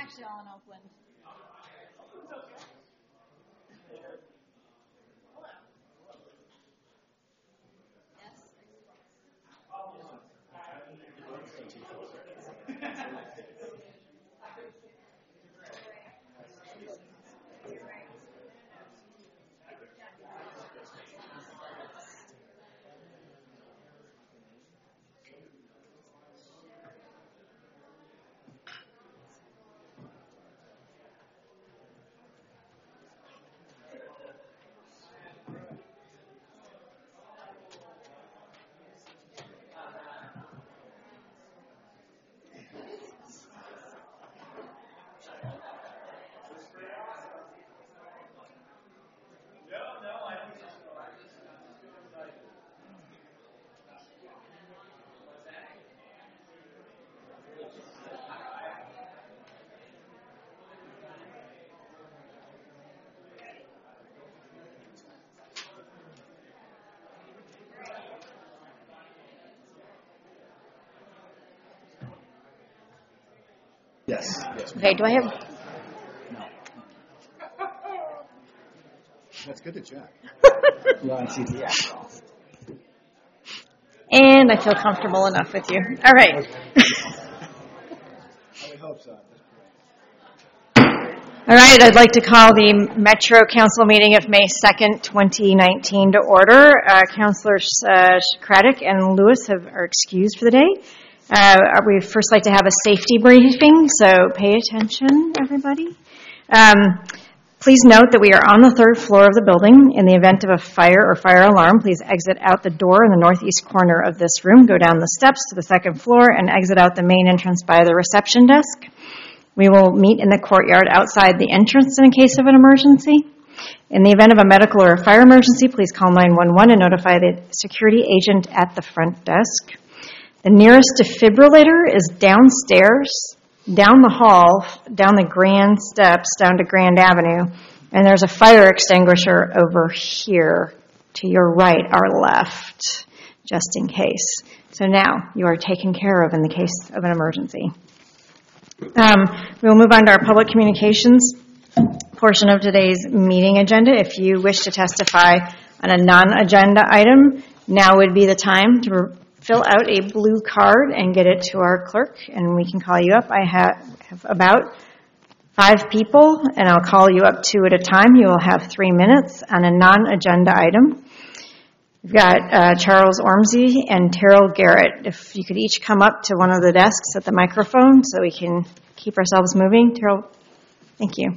actually all in Oakland. Yes. Okay, do I have... No. That's good to check. You're on CTS. And I feel comfortable enough with you. All right. I would hope so. All right, I'd like to call the Metro Council meeting of May 2nd, 2019 to order. Councilors Craddock and Lewis are excused for the day. We'd first like to have a safety briefing, so pay attention, everybody. Please note that we are on the third floor of the building. In the event of a fire or fire alarm, please exit out the door in the northeast corner of this room, go down the steps to the second floor, and exit out the main entrance by the reception desk. We will meet in the courtyard outside the entrance in case of an emergency. In the event of a medical or a fire emergency, please call 911 and notify the security agent at the front desk. The nearest defibrillator is downstairs, down the hall, down the grand steps, down to Grand Avenue, and there's a fire extinguisher over here to your right, our left, just in case. So now you are taken care of in the case of an emergency. We will move on to our public communications portion of today's meeting agenda. If you wish to testify on a non-agenda item, now would be the time to fill out a blue card and get it to our clerk, and we can call you up. I have about 5 people, and I'll call you up 2 at a time. You will have 3 minutes on a non-agenda item. We've got Charles Ormsby and Terrell Garrett. If you could each come up to one of the desks at the microphone so we can keep ourselves moving. Terrell, thank you.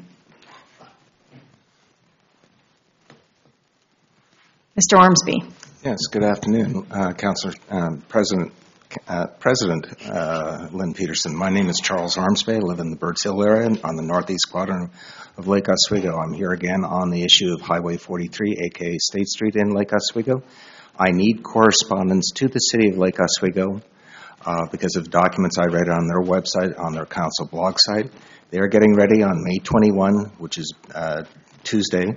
Mr. Ormsby. Yes, good afternoon, Councilor, President Lynn Peterson. My name is Charles Ormsby. I live in the Birds Hill area on the northeast quadrant of Lake Oswego. I'm here again on the issue of Highway 43, aka State Street in Lake Oswego. I need correspondence to the city of Lake Oswego because of documents I read on their website, on their council blog site. They are getting ready on May 21, which is Tuesday,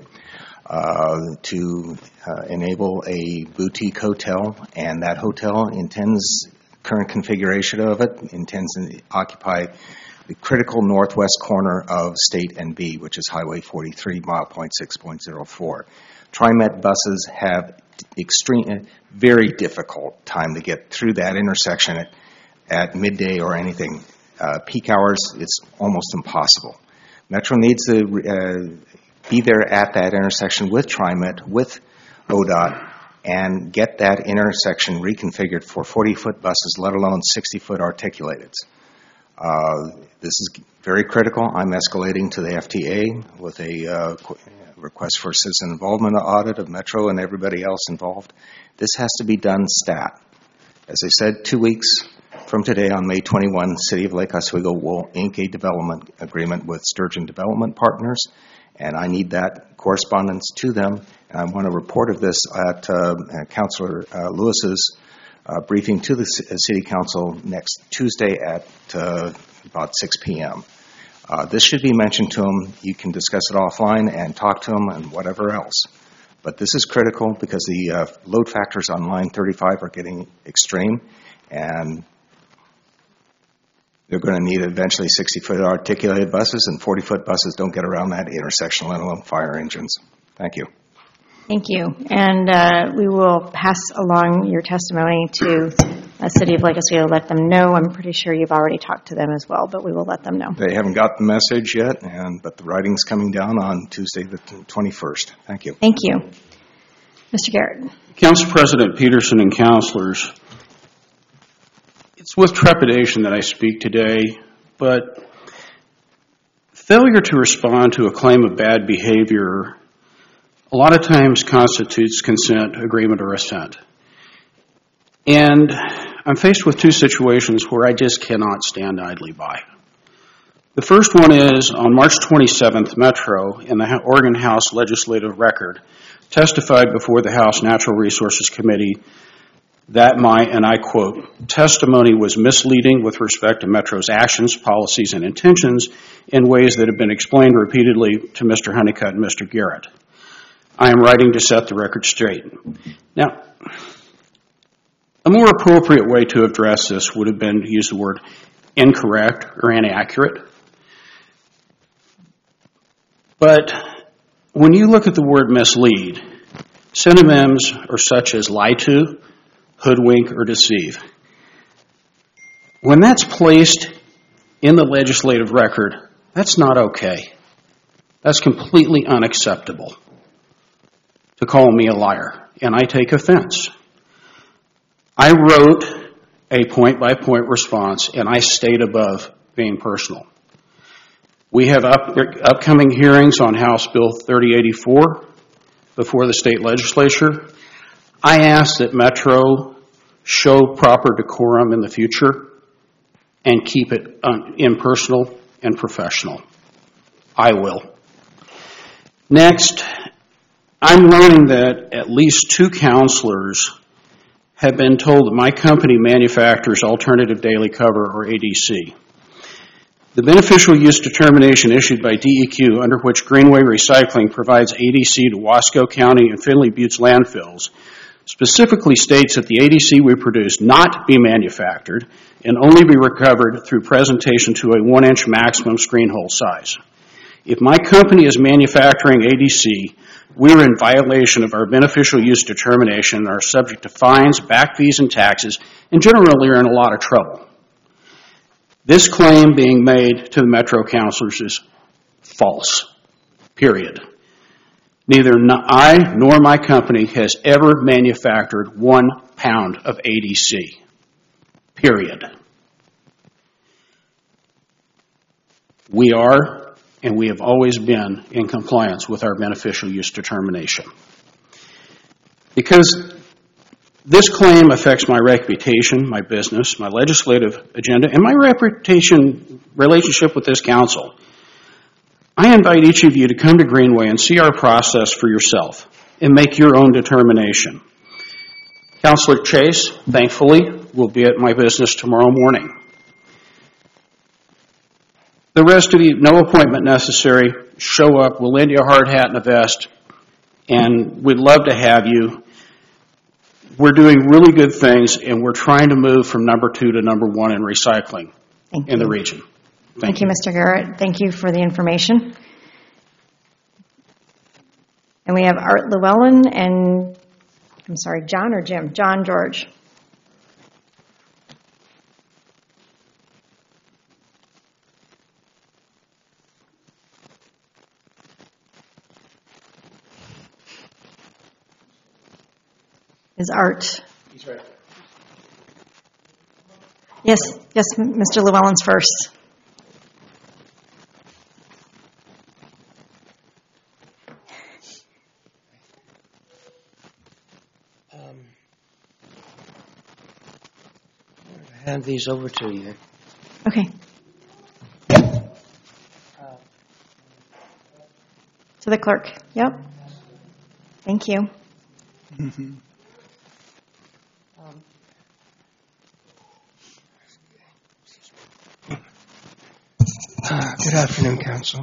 to enable a boutique hotel, and that hotel current configuration of it intends to occupy the critical northwest corner of State and B, which is Highway 43, mile point 6.04. TriMet buses have very difficult time to get through that intersection at midday or anything. Peak hours, it's almost impossible. Metro needs to be there at that intersection with TriMet, with ODOT, and get that intersection reconfigured for 40-foot buses, let alone 60-foot articulateds. This is very critical. I'm escalating to the FTA with a request for citizen involvement audit of Metro and everybody else involved. This has to be done stat. As I said, 2 weeks from today on May 21, City of Lake Oswego will ink a development agreement with Sturgeon Development Partners, and I need that correspondence to them. And I want a report of this at Councilor Lewis's briefing to the City Council next Tuesday at about 6 p.m. This should be mentioned to them. You can discuss it offline and talk to them and whatever else. But this is critical because the load factors on line 35 are getting extreme, and They're going to need eventually 60-foot articulated buses, and 40-foot buses don't get around that intersection, let alone fire engines. Thank you. Thank you. And we will pass along your testimony to the City of Lake Oswego, let them know. I'm pretty sure you've already talked to them as well, but we will let them know. They haven't got the message yet, but the writing's coming down on Tuesday the 21st. Thank you. Thank you. Mr. Garrett. Council President Peterson and councilors, it's with trepidation that I speak today, but failure to respond to a claim of bad behavior a lot of times constitutes consent, agreement, or assent. And I'm faced with two situations where I just cannot stand idly by. The first one is on March 27th, Metro, in the Oregon House Legislative Record, testified before the House Natural Resources Committee that my, and I quote, testimony was misleading with respect to Metro's actions, policies, and intentions in ways that have been explained repeatedly to Mr. Honeycutt and Mr. Garrett. I am writing to set the record straight. Now, a more appropriate way to address this would have been to use the word incorrect or inaccurate. But when you look at the word mislead, synonyms are such as lie to, hoodwink, or deceive. When that's placed in the legislative record, that's not okay. That's completely unacceptable to call me a liar, and I take offense. I wrote a point-by-point response, and I stayed above being personal. We have upcoming hearings on House Bill 3084 before the state legislature. I ask that Metro show proper decorum in the future and keep it impersonal and professional. I will. Next, I'm learning that at least 2 counselors have been told that my company manufactures alternative daily cover, or ADC. The beneficial use determination issued by DEQ, under which Greenway Recycling provides ADC to Wasco County and Findlay Buttes landfills, specifically states that the ADC we produce not be manufactured and only be recovered through presentation to a 1-inch maximum screen hole size. If my company is manufacturing ADC, we are in violation of our beneficial use determination and are subject to fines, back fees, and taxes, and generally are in a lot of trouble. This claim being made to the Metro councilors is false, period. Neither I nor my company has ever manufactured 1 pound of ADC, period. We are, and we have always been, in compliance with our beneficial use determination. Because this claim affects my reputation, my business, my legislative agenda, and my relationship with this council, I invite each of you to come to Greenway and see our process for yourself and make your own determination. Councilor Chase, thankfully, will be at my business tomorrow morning. The rest of you, no appointment necessary. Show up. We'll lend you a hard hat and a vest, and we'd love to have you. We're doing really good things, and we're trying to move from number 2 to number 1 in recycling in the region. Thank you, Mr. Garrett. Thank you for the information. And we have Art Llewellyn and, I'm sorry, John or Jim? John George. Is Art? He's right there. Yes, Mr. Llewellyn's first. Hand these over to you. Okay. To the clerk. Yep. Thank you. Mm-hmm. Good afternoon, Council.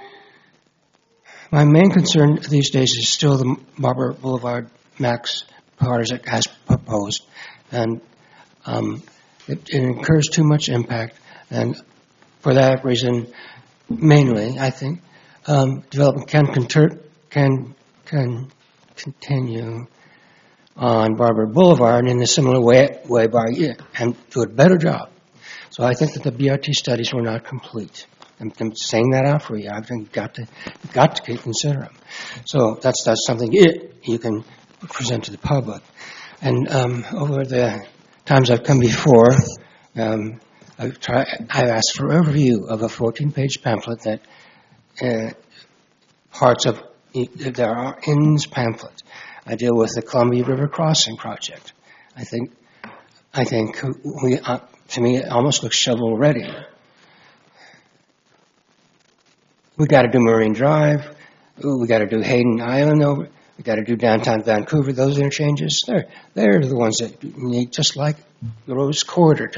My main concern these days is still the Marlboro Boulevard Max part as proposed, and it incurs too much impact. And for that reason, mainly, I think development can continue on Barber Boulevard in a similar way and do a better job. So I think that the BRT studies were not complete. I'm saying that out for you. I think you've got to consider them. So that's something you can present to the public. And over the times I've come before, I've asked for a review of a 14-page pamphlet that there are in this pamphlet. I deal with the Columbia River Crossing project. I think we, to me, it almost looks shovel ready. We got to do Marine Drive. We got to do Hayden Island over. We got to do downtown Vancouver. Those interchanges, they're the ones that you need, just like the Rose Corridor,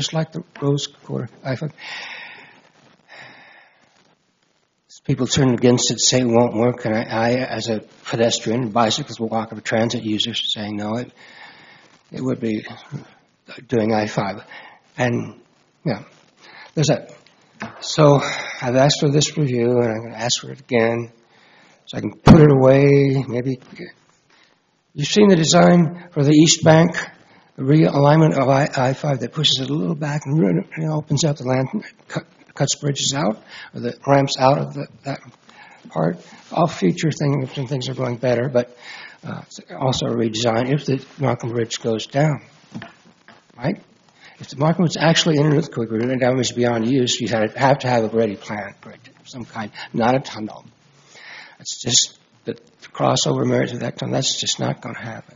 People turn against it, say it won't work, and I as a pedestrian, bicyclist, walk-up transit user, saying no, it would be doing I-5. And, yeah, there's that. So I've asked for this review, and I'm going to ask for it again, so I can put it away, maybe. You've seen the design for the East Bank, the realignment of I-5 that pushes it a little back and really opens up the land, cuts bridges out, or the ramps out of that part. All future things are going better, but also a redesign if the Markham Bridge goes down, right? If the Markham was actually in an earthquake or damage beyond use, you have to have a ready plan for it of some kind, not a tunnel. It's just the crossover merits of that tunnel. That's just not going to happen.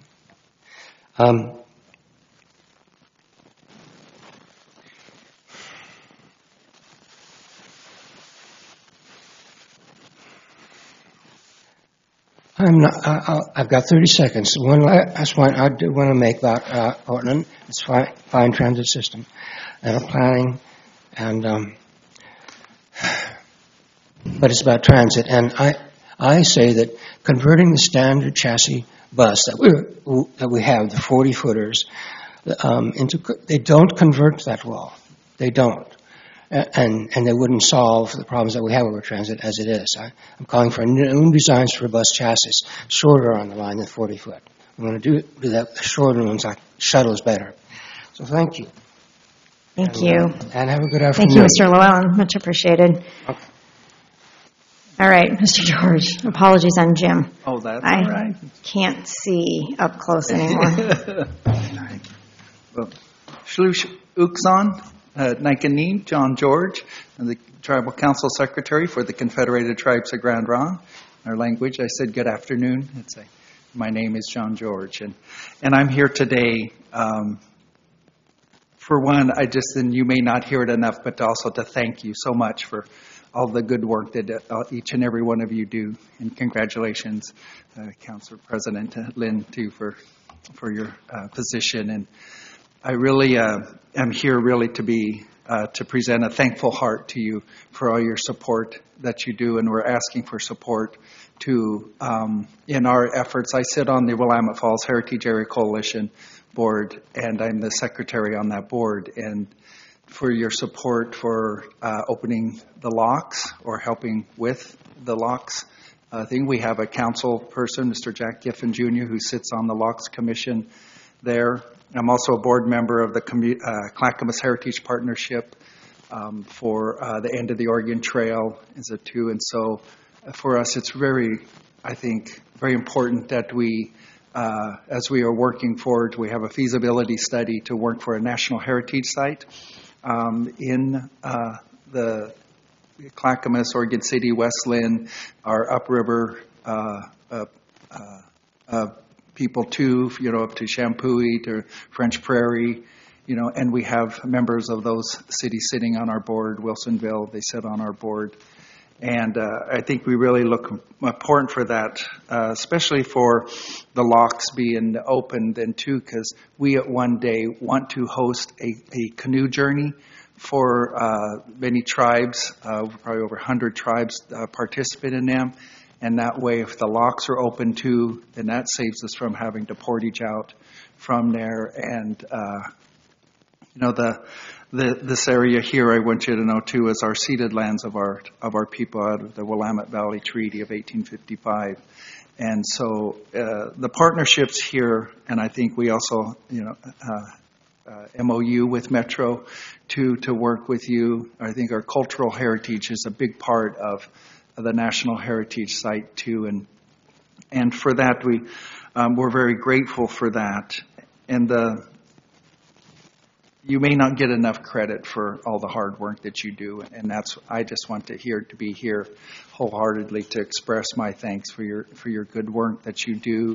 I've got 30 seconds. One last point I do want to make about Portland. It's fine transit system and planning, and but it's about transit. And I say that converting the standard chassis bus that we have, the 40-footers, they don't convert that well. They don't. And they wouldn't solve the problems that we have with transit as it is. I'm calling for new designs for bus chassis, shorter on the line than 40-foot. I'm going to do that. The shorter ones, like shuttles, better. So thank you. Thank you. And have a good afternoon. Thank you, Mr. Llewellyn. Much appreciated. Okay. All right, Mr. George. Apologies on Jim. Oh, that's I all right. can't see up close anymore. Well, Shlush Uksan, Nikanim, John George, and the Tribal Council Secretary for the Confederated Tribes of Grand Ronde. In our language, I said good afternoon. My name is John George, and I'm here today. For one, and you may not hear it enough, but also to thank you so much for all the good work that each and every one of you do. And congratulations, Council President Lynn, too, for your position. And I really am here really to present a thankful heart to you for all your support that you do, and we're asking for support in our efforts. I sit on the Willamette Falls Heritage Area Coalition board, and I'm the secretary on that board. And for your support for opening the locks or helping with the locks thing, we have a council person, Mr. Jack Giffen Jr., who sits on the Locks Commission there. I'm also a board member of the Clackamas Heritage Partnership for the end of the Oregon Trail as a two. And so for us, it's very important that we, as we are working forward, we have a feasibility study to work for a national heritage site in the Clackamas, Oregon City, West Lynn, our upriver people too, up to Champoeg, to French Prairie, and we have members of those cities sitting on our board. Wilsonville, they sit on our board. And I think we really look important for that, especially for the locks being open then too, because we at one day want to host a canoe journey for many tribes, probably over 100 tribes participate in them. And that way, if the locks are open too, then that saves us from having to portage out from there. And, this area here, I want you to know too, is our ceded lands of our people out of the Willamette Valley Treaty of 1855. And so the partnerships here, and I think we also, MOU with Metro to work with you. I think our cultural heritage is a big part of the National Heritage Site too, and for that we're very grateful for that. And you may not get enough credit for all the hard work that you do, and I just want to be here wholeheartedly to express my thanks for your good work that you do.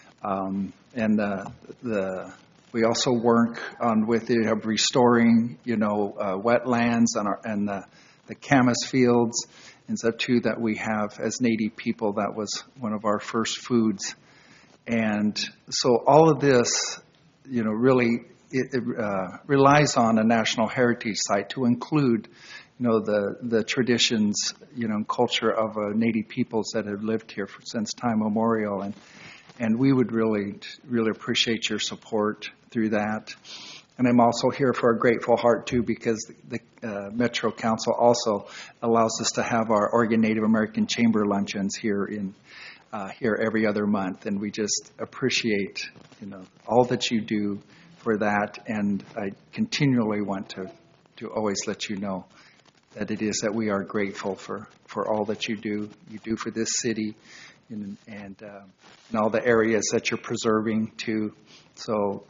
We also work on restoring, wetlands and the camas fields and stuff too that we have as Native people. That was one of our first foods, and so all of this, really it relies on a National Heritage Site to include, the traditions, and culture of Native peoples that have lived here since time immemorial, and we would really, really appreciate your support through that. And I'm also here for a grateful heart, too, because the Metro Council also allows us to have our Oregon Native American Chamber luncheons here every other month. And we just appreciate, all that you do for that. And I continually want to always let you know that it is that we are grateful for all that you do for this city and all the areas that you're preserving, too. So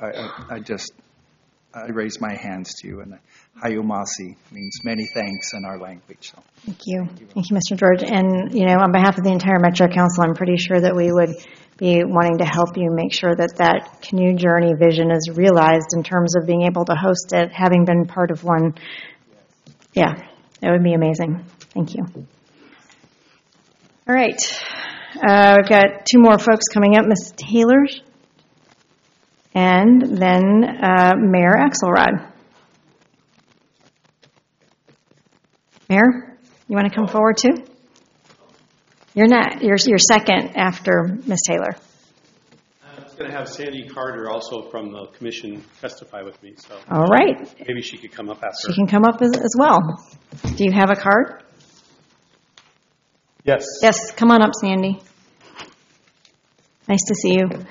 I raise my hands to you, and Hayumasi means many thanks in our language. So. Thank you. Thank you, Mr. George. And, on behalf of the entire Metro Council, I'm pretty sure that we would be wanting to help you make sure that canoe journey vision is realized in terms of being able to host it, having been part of one. Yeah, that would be amazing. Thank you. All right. We've got two more folks coming up, Ms. Taylor and then Mayor Axelrod. Mayor, you want to come forward too? You're not. You're second after Ms. Taylor. I was going to have Sandy Carter also from the commission testify with me. So all right. Maybe she could come up after. She can come up as well. Do you have a card? Yes. Yes. Come on up, Sandy. Nice to see you.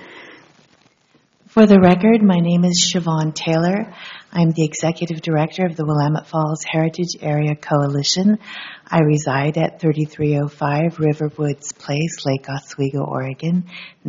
For the record, my name is Siobhan Taylor. I'm the Executive Director of the Willamette Falls Heritage Area Coalition. I reside at 3305 Riverwoods Place, Lake Oswego, Oregon,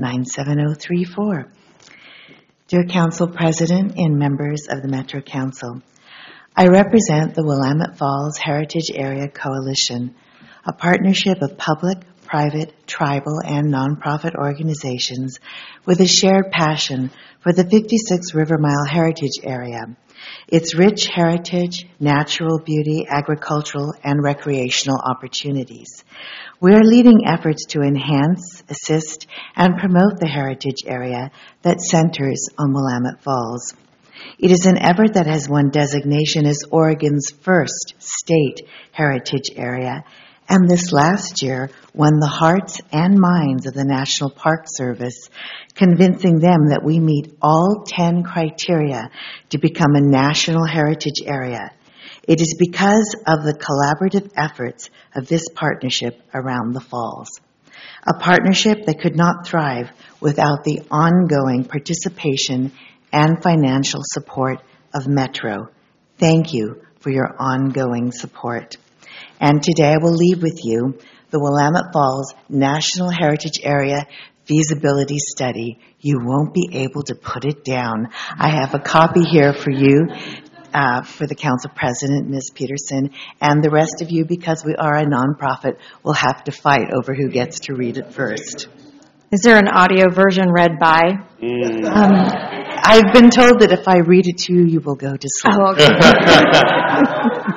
97034. Dear Council President and members of the Metro Council, I represent the Willamette Falls Heritage Area Coalition, a partnership of public, private, tribal, and nonprofit organizations with a shared passion for the 56 River Mile Heritage Area, its rich heritage, natural beauty, agricultural, and recreational opportunities. We are leading efforts to enhance, assist, and promote the heritage area that centers on Willamette Falls. It is an effort that has won designation as Oregon's first state heritage area, and this last year won the hearts and minds of the National Park Service, convincing them that we meet all 10 criteria to become a national heritage area. It is because of the collaborative efforts of this partnership around the falls. A partnership that could not thrive without the ongoing participation and financial support of Metro. Thank you for your ongoing support. And today I will leave with you the Willamette Falls National Heritage Area Feasibility Study. You won't be able to put it down. I have a copy here for you, for the Council President, Ms. Peterson, and the rest of you, because we are a nonprofit, will have to fight over who gets to read it first. Is there an audio version read by? I've been told that if I read it to you, you will go to sleep. Oh, okay.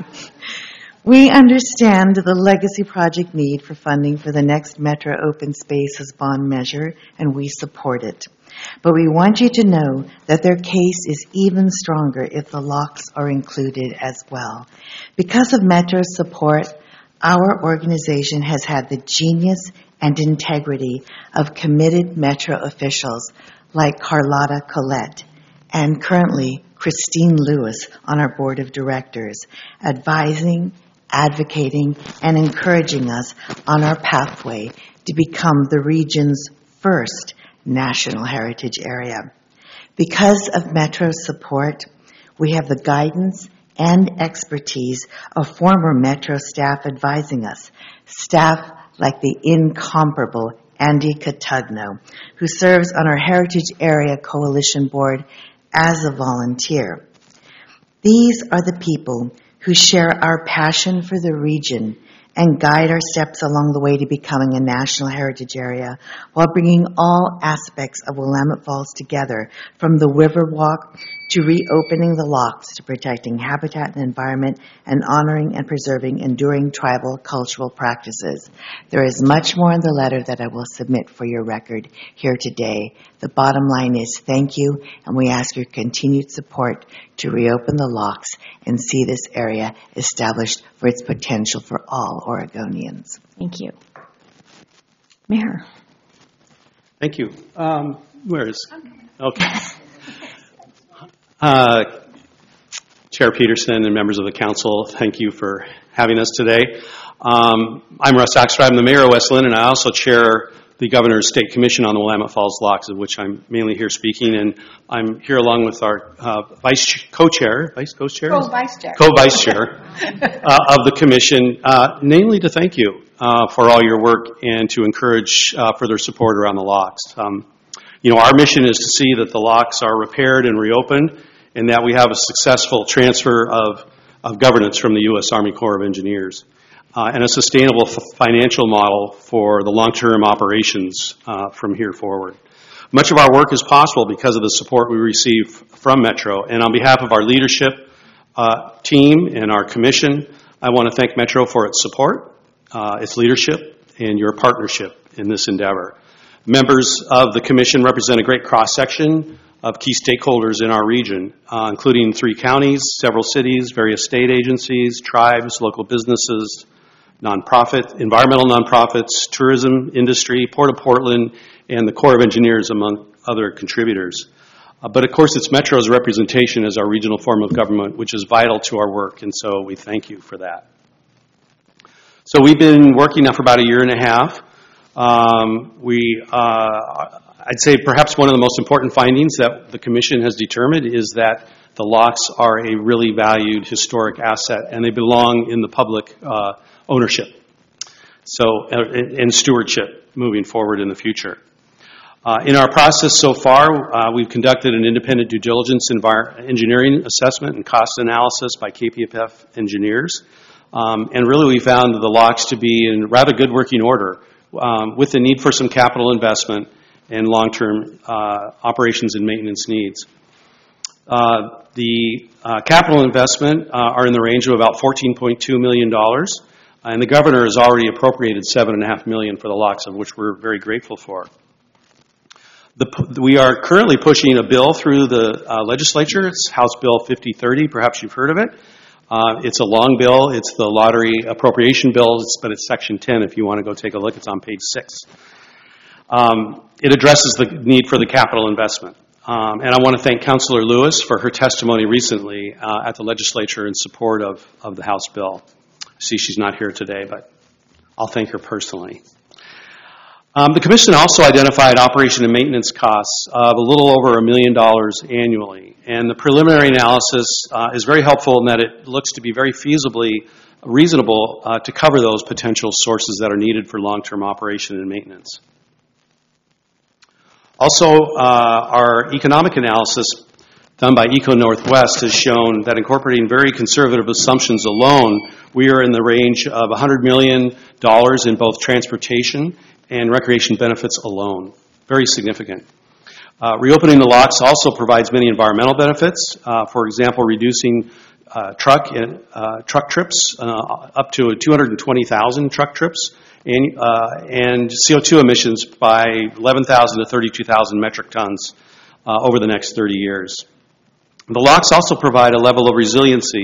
We understand the legacy project need for funding for the next Metro Open Spaces bond measure, and we support it. But we want you to know that their case is even stronger if the locks are included as well. Because of Metro's support, Our organization has had the genius and integrity of committed Metro officials like Carlotta Collette and currently Christine Lewis on our board of directors, advising, advocating, and encouraging us on our pathway to become the region's first National Heritage Area. Because of Metro's support, we have the guidance and expertise of former Metro staff advising us, staff like the incomparable Andy Catugno, who serves on our Heritage Area Coalition Board as a volunteer. These are the people who share our passion for the region and guide our steps along the way to becoming a National Heritage Area while bringing all aspects of Willamette Falls together, from the Riverwalk to reopening the locks to protecting habitat and environment and honoring and preserving enduring tribal cultural practices. There is much more in the letter that I will submit for your record here today. The bottom line is thank you, and we ask your continued support to reopen the locks and see this area established for its potential for all Oregonians. Thank you. Mayor. Thank you. Where is? Okay. Chair Peterson and members of the council, thank you for having us today. I'm Russ Axter. I'm the mayor of West Linn, and I also chair the Governor's State Commission on the Willamette Falls Locks, of which I'm mainly here speaking. And I'm here along with our co-vice chair of the commission, namely to thank you for all your work and to encourage further support around the locks. Our mission is to see that the locks are repaired and reopened, and that we have a successful transfer of governance from the U.S. Army Corps of Engineers, and a sustainable financial model for the long-term operations from here forward. Much of our work is possible because of the support we receive from Metro, and on behalf of our leadership team and our commission, I want to thank Metro for its support, its leadership, and your partnership in this endeavor. Members of the commission represent a great cross-section of key stakeholders in our region, including 3 counties, several cities, various state agencies, tribes, local businesses, environmental nonprofits, tourism industry, Port of Portland, and the Corps of Engineers, among other contributors. But of course, it's Metro's representation as our regional form of government, which is vital to our work, and so we thank you for that. So we've been working now for about a year and a half. I'd say perhaps one of the most important findings that the Commission has determined is that the locks are a really valued historic asset, and they belong in the public ownership and stewardship moving forward in the future. In our process so far, we've conducted an independent due diligence engineering assessment and cost analysis by KPFF engineers, and really we found the locks to be in rather good working order, with the need for some capital investment and long-term operations and maintenance needs. The capital investment are in the range of about $14.2 million, and the governor has already appropriated $7.5 million for the locks, of which we're very grateful for. We are currently pushing a bill through the legislature. It's House Bill 5030. Perhaps you've heard of it. It's a long bill. It's the lottery appropriation bill, but it's Section 10 if you want to go take a look. It's on page 6. It addresses the need for the capital investment. And I want to thank Councilor Lewis for her testimony recently at the legislature in support of the House bill. I see she's not here today, but I'll thank her personally. The Commission also identified operation and maintenance costs of a little over $1 million annually. And the preliminary analysis is very helpful in that it looks to be very feasibly reasonable to cover those potential sources that are needed for long-term operation and maintenance. Also, our economic analysis done by Eco Northwest has shown that incorporating very conservative assumptions alone, we are in the range of $100 million in both transportation and recreation benefits alone. Very significant. Reopening the locks also provides many environmental benefits. For example, reducing truck trips up to 220,000 truck trips, and CO2 emissions by 11,000 to 32,000 metric tons over the next 30 years. The locks also provide a level of resiliency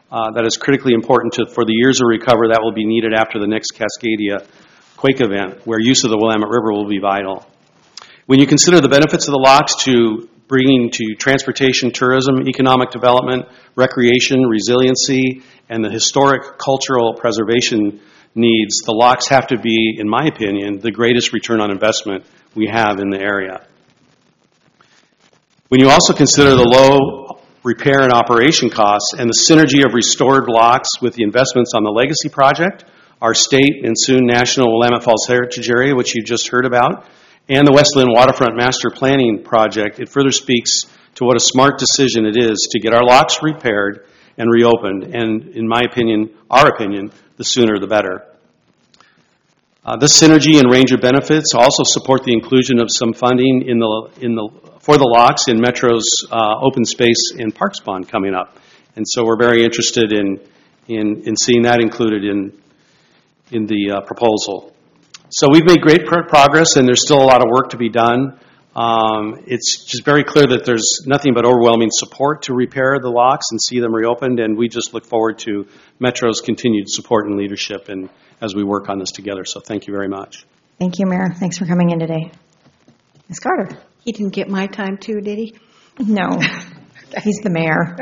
that is critically important for the years of recovery that will be needed after the next Cascadia quake event, where use of the Willamette River will be vital. When you consider the benefits of the locks to bringing to transportation, tourism, economic development, recreation, resiliency, and the historic cultural preservation needs, the locks have to be, in my opinion, the greatest return on investment we have in the area. When you also consider the low repair and operation costs and the synergy of restored locks with the investments on the Legacy Project, our state and soon national Willamette Falls Heritage Area, which you just heard about, and the Westland Waterfront Master Planning Project, it further speaks to what a smart decision it is to get our locks repaired and reopened, and in my opinion, our opinion, the sooner the better. This synergy and range of benefits also support the inclusion of some funding for the locks in Metro's open space and parks bond coming up, and so we're very interested in seeing that included in the proposal. So we've made great progress, and there's still a lot of work to be done. It's just very clear that there's nothing but overwhelming support to repair the locks and see them reopened, and we just look forward to Metro's continued support and leadership and as we work on this together. So thank you very much. Thank you, Mayor. Thanks for coming in today. Ms. Carter? He didn't get my time too, did he? No. He's the mayor.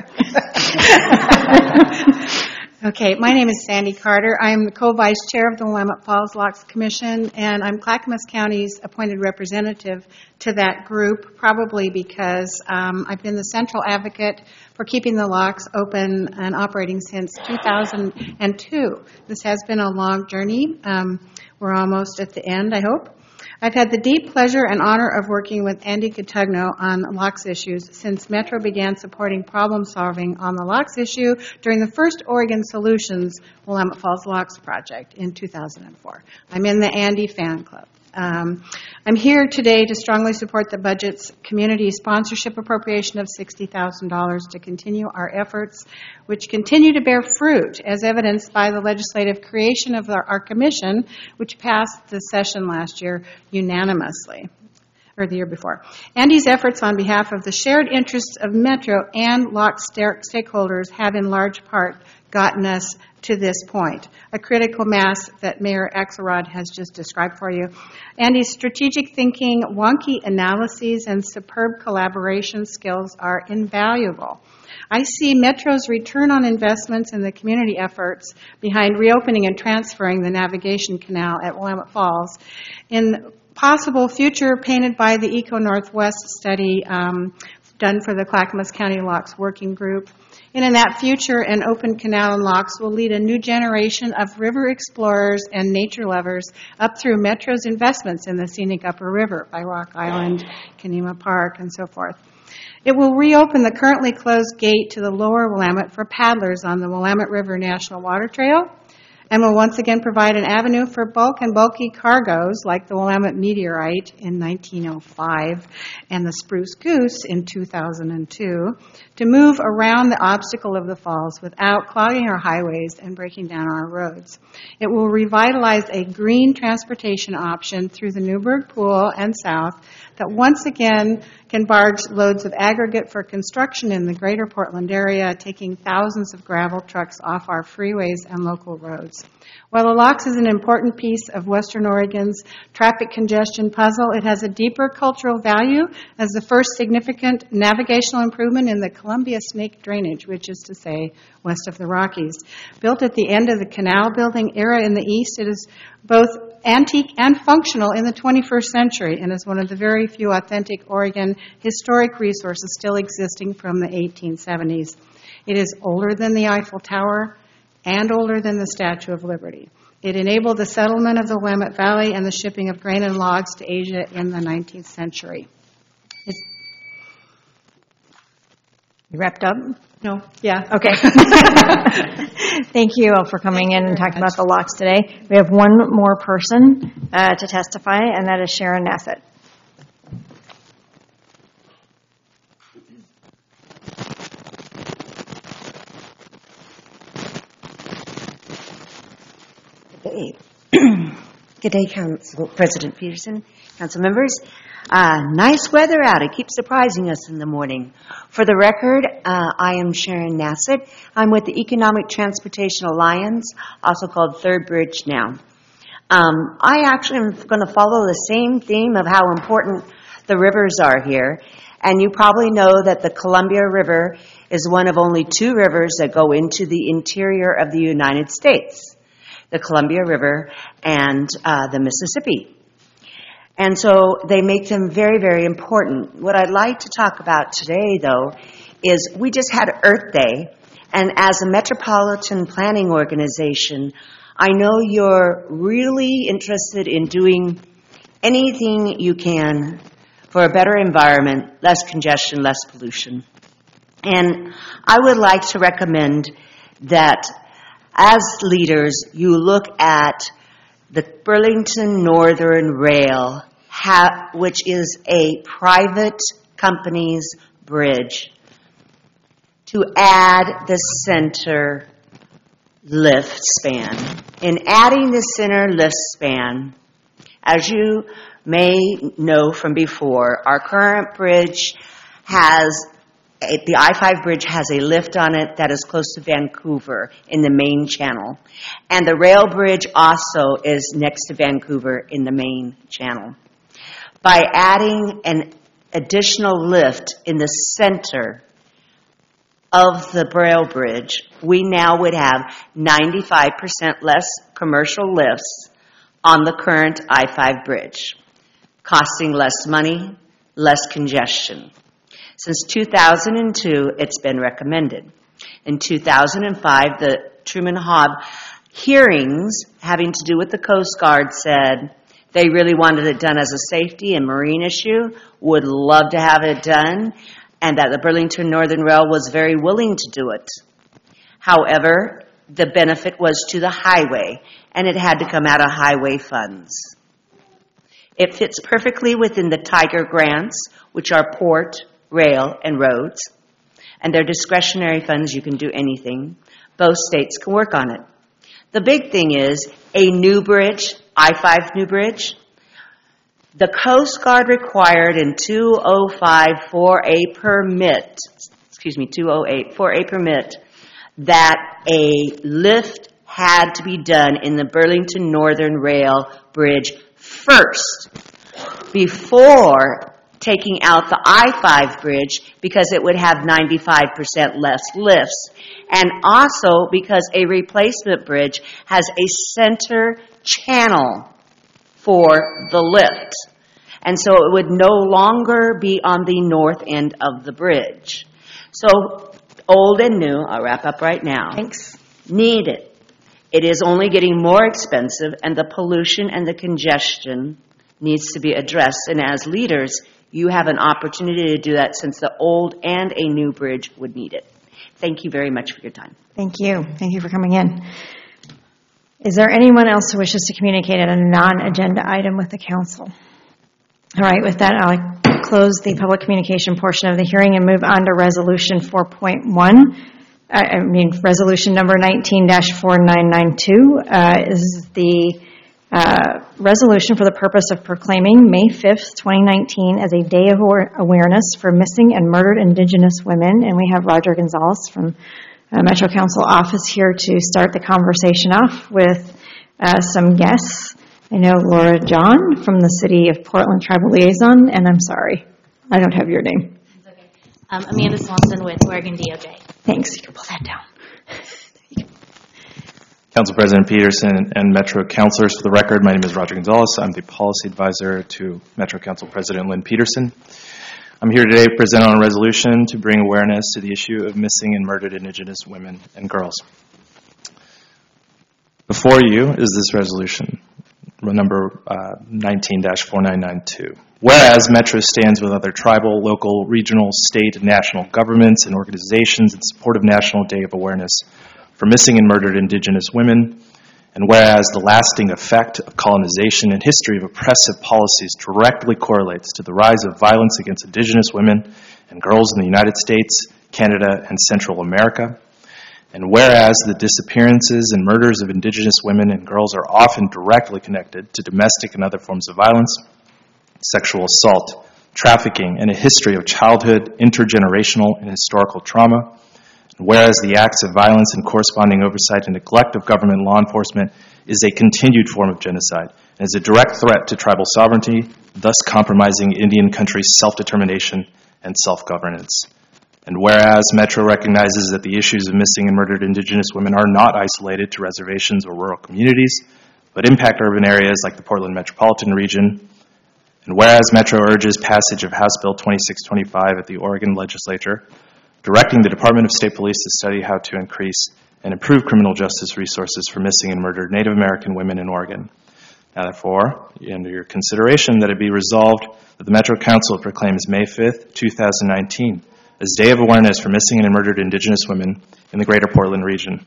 Okay, my name is Sandy Carter. I'm the co-vice chair of the Willamette Falls Locks Commission, and I'm Clackamas County's appointed representative to that group, probably because I've been the central advocate for keeping the locks open and operating since 2002. This has been a long journey. We're almost at the end, I hope. I've had the deep pleasure and honor of working with Andy Cotugno on locks issues since Metro began supporting problem solving on the locks issue during the first Oregon Solutions Willamette Falls Locks project in 2004. I'm in the Andy fan club. I'm here today to strongly support the budget's community sponsorship appropriation of $60,000 to continue our efforts, which continue to bear fruit, as evidenced by the legislative creation of our commission, which passed the session last year unanimously, or the year before. Andy's efforts on behalf of the shared interests of Metro and lock stakeholders have in large part gotten us to this point, a critical mass that Mayor Axelrod has just described for you. Andy's strategic thinking, wonky analyses, and superb collaboration skills are invaluable. I see Metro's return on investments in the community efforts behind reopening and transferring the navigation canal at Willamette Falls in possible future painted by the Eco Northwest study done for the Clackamas County Locks Working Group. And in that future, an open canal and locks will lead a new generation of river explorers and nature lovers up through Metro's investments in the scenic Upper River by Rock Island, Kenema Park, and so forth. It will reopen the currently closed gate to the lower Willamette for paddlers on the Willamette River National Water Trail, and will once again provide an avenue for bulk and bulky cargoes like the Willamette Meteorite in 1905 and the Spruce Goose in 2002 to move around the obstacle of the falls without clogging our highways and breaking down our roads. It will revitalize a green transportation option through the Newburgh Pool and south that once again can barge loads of aggregate for construction in the greater Portland area, taking thousands of gravel trucks off our freeways and local roads. While the locks is an important piece of Western Oregon's traffic congestion puzzle, it has a deeper cultural value as the first significant navigational improvement in the Columbia Snake drainage, which is to say, west of the Rockies. Built at the end of the canal building era in the east, it is both antique and functional in the 21st century and is one of the very few authentic Oregon historic resources still existing from the 1870s. It is older than the Eiffel Tower and older than the Statue of Liberty. It enabled the settlement of the Willamette Valley and the shipping of grain and logs to Asia in the 19th century. You wrapped up? No, yeah. Okay. Thank you all for coming in and talking about the locks today. We have one more person to testify, and that is Sharon Nassett. Good day, Council President Peterson, council members. Nice weather out. It keeps surprising us in the morning. For the record, I am Sharon Nassett. I'm with the Economic Transportation Alliance, also called Third Bridge now. I actually am going to follow the same theme of how important the rivers are here. And you probably know that the Columbia River is one of only 2 rivers that go into the interior of the United States, the Columbia River and the Mississippi. And so they make them very, very important. What I'd like to talk about today, though, is we just had Earth Day, and as a metropolitan planning organization, I know you're really interested in doing anything you can for a better environment, less congestion, less pollution. And I would like to recommend that as leaders, you look at the Burlington Northern Rail, which is a private company's bridge, to add the center lift span. In adding the center lift span, as you may know from before, our current bridge the I-5 bridge has a lift on it that is close to Vancouver in the main channel. And the rail bridge also is next to Vancouver in the main channel. By adding an additional lift in the center of the rail bridge, we now would have 95% less commercial lifts on the current I-5 bridge, costing less money, less congestion. Since 2002, it's been recommended. In 2005, the Truman Hobb hearings having to do with the Coast Guard said they really wanted it done as a safety and marine issue, would love to have it done, and that the Burlington Northern Rail was very willing to do it. However, the benefit was to the highway, and it had to come out of highway funds. It fits perfectly within the Tiger grants, which are port, rail, and roads, and they're discretionary funds. You can do anything. Both states can work on it. The big thing is a new bridge, I-5 new bridge. The Coast Guard required in 205 for a permit, 208 for a permit, that a lift had to be done in the Burlington Northern Rail bridge first before taking out the I-5 bridge, because it would have 95% less lifts, and also because a replacement bridge has a center channel for the lift. And so it would no longer be on the north end of the bridge. So old and new, I'll wrap up right now. Thanks. Need it. It is only getting more expensive, and the pollution and the congestion needs to be addressed. And as leaders, you have an opportunity to do that, since the old and a new bridge would need it. Thank you very much for your time. Thank you. Thank you for coming in. Is there anyone else who wishes to communicate a non-agenda item with the council? All right, with that, I'll close the public communication portion of the hearing and move on to Resolution 4.1. Resolution number 19-4992 is the resolution for the purpose of proclaiming May 5th, 2019 as a day of awareness for missing and murdered Indigenous women. And we have Roger Gonzalez from Metro Council office here to start the conversation off with some guests. I know Laura John from the City of Portland Tribal Liaison, and I'm sorry, I don't have your name. It's okay. Amanda Swanson with Oregon DOJ. Thanks. You can pull that down. Council President Peterson and Metro Councilors, for the record, my name is Roger Gonzalez. I'm the Policy Advisor to Metro Council President Lynn Peterson. I'm here today to present on a resolution to bring awareness to the issue of missing and murdered Indigenous women and girls. Before you is this resolution, number 19-4992. Whereas Metro stands with other tribal, local, regional, state, and national governments and organizations in support of National Day of Awareness for missing and murdered Indigenous women, and whereas the lasting effect of colonization and history of oppressive policies directly correlates to the rise of violence against Indigenous women and girls in the United States, Canada, and Central America, and whereas the disappearances and murders of Indigenous women and girls are often directly connected to domestic and other forms of violence, sexual assault, trafficking, and a history of childhood, intergenerational, and historical trauma. And whereas the acts of violence and corresponding oversight and neglect of government law enforcement is a continued form of genocide and is a direct threat to tribal sovereignty, thus compromising Indian country's self-determination and self-governance. And whereas Metro recognizes that the issues of missing and murdered Indigenous women are not isolated to reservations or rural communities, but impact urban areas like the Portland metropolitan region. And whereas Metro urges passage of House Bill 2625 at the Oregon legislature, directing the Department of State Police to study how to increase and improve criminal justice resources for missing and murdered Native American women in Oregon. Now, therefore, under your consideration that it be resolved that the Metro Council proclaims May 5th, 2019 as Day of Awareness for Missing and Murdered Indigenous Women in the Greater Portland region.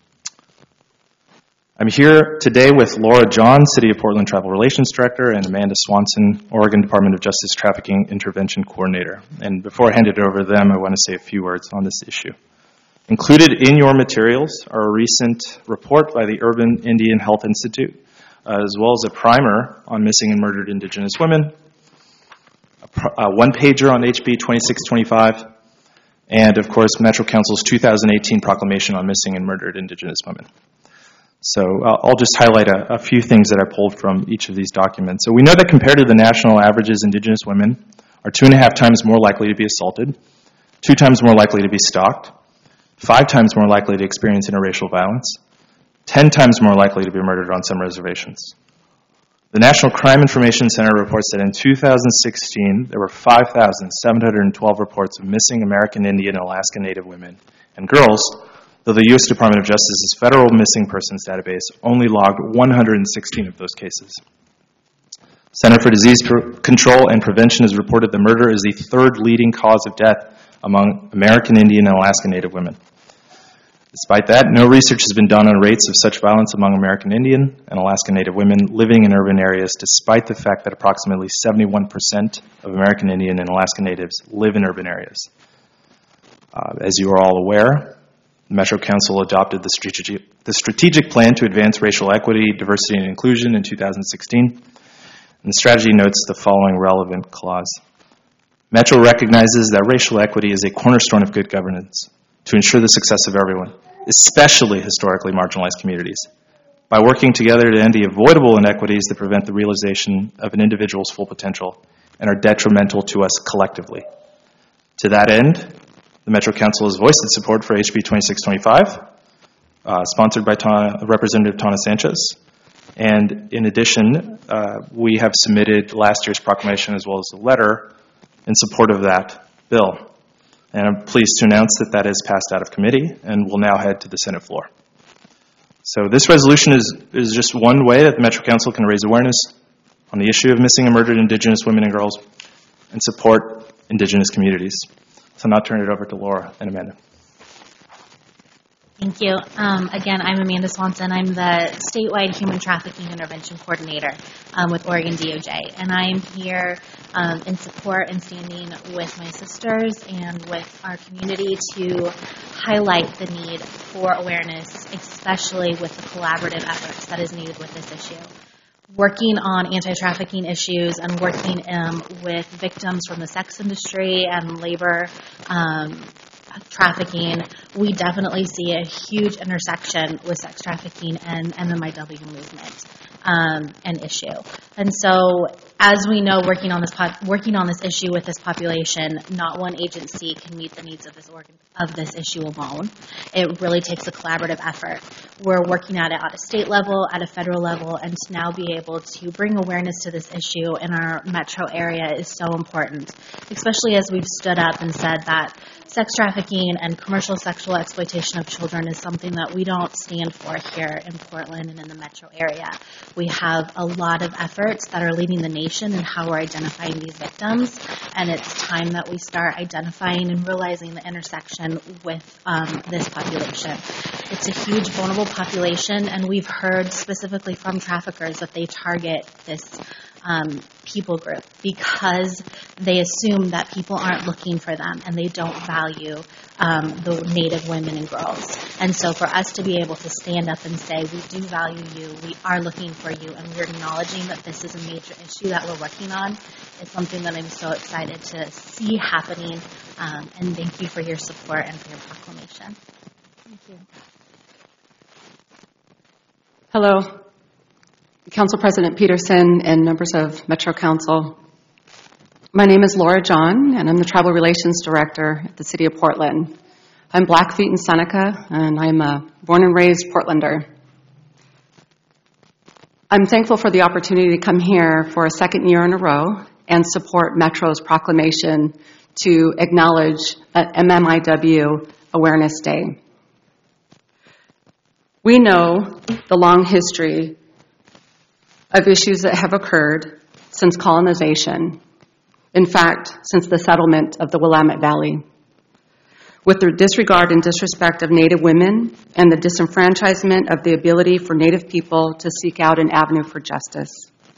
I'm here today with Laura John, City of Portland Tribal Relations Director, and Amanda Swanson, Oregon Department of Justice Trafficking Intervention Coordinator. And before I hand it over to them, I want to say a few words on this issue. Included in your materials are a recent report by the Urban Indian Health Institute, as well as a primer on missing and murdered Indigenous women, a one-pager on HB 2625, and, of course, Metro Council's 2018 proclamation on missing and murdered Indigenous women. So I'll just highlight a few things that I pulled from each of these documents. So we know that compared to the national averages, Indigenous women are 2.5 times more likely to be assaulted, 2 times more likely to be stalked, 5 times more likely to experience interracial violence, 10 times more likely to be murdered on some reservations. The National Crime Information Center reports that in 2016, there were 5,712 reports of missing American Indian and Alaska Native women and girls, though the U.S. Department of Justice's Federal Missing Persons Database only logged 116 of those cases. Center for Disease Control and Prevention has reported that murder is the 3rd leading cause of death among American Indian and Alaska Native women. Despite that, no research has been done on rates of such violence among American Indian and Alaska Native women living in urban areas, despite the fact that approximately 71% of American Indian and Alaska Natives live in urban areas. As you are all aware, the Metro Council adopted the strategic plan to advance racial equity, diversity, and inclusion in 2016. And the strategy notes the following relevant clause. Metro recognizes that racial equity is a cornerstone of good governance to ensure the success of everyone, especially historically marginalized communities, by working together to end the avoidable inequities that prevent the realization of an individual's full potential and are detrimental to us collectively. To that end, the Metro Council has voiced its support for HB 2625, sponsored by Representative Tana Sanchez. And in addition, we have submitted last year's proclamation as well as a letter in support of that bill. And I'm pleased to announce that that has passed out of committee and will now head to the Senate floor. So this resolution is just one way that the Metro Council can raise awareness on the issue of missing and murdered Indigenous women and girls and support Indigenous communities. So now I'll turn it over to Laura and Amanda. Thank you. Again, I'm Amanda Swanson. I'm the statewide human trafficking intervention coordinator with Oregon DOJ. And I'm here in support and standing with my sisters and with our community to highlight the need for awareness, especially with the collaborative efforts that is needed with this issue. Working on anti-trafficking issues and working with victims from the sex industry and labor trafficking, we definitely see a huge intersection with sex trafficking and MMIW movement and issue. And so, as we know, working on this issue with this population, not one agency can meet the needs of this issue alone. It really takes a collaborative effort. We're working at it at a state level, at a federal level, and to now be able to bring awareness to this issue in our metro area is so important, especially as we've stood up and said that sex trafficking and commercial sexual exploitation of children is something that we don't stand for here in Portland and in the metro area. We have a lot of efforts that are leading the nation in how we're identifying these victims, and it's time that we start identifying and realizing the intersection with this population. It's a huge vulnerable population, and we've heard specifically from traffickers that they target this people group because they assume that people aren't looking for them and they don't value the Native women and girls. And so for us to be able to stand up and say, we do value you, we are looking for for you, and we're acknowledging that this is a major issue that we're working on. It's something that I'm so excited to see happening, and thank you for your support and for your proclamation. Thank you. Hello, Council President Peterson and members of Metro Council. My name is Laura John, and I'm the Tribal Relations Director at the City of Portland. I'm Blackfeet and Seneca, and I'm a born and raised Portlander. I'm thankful for the opportunity to come here for a second year in a row and support Metro's proclamation to acknowledge MMIW Awareness Day. We know the long history of issues that have occurred since colonization, in fact, since the settlement of the Willamette Valley, with the disregard and disrespect of Native women and the disenfranchisement of the ability for Native people to seek out an avenue for justice.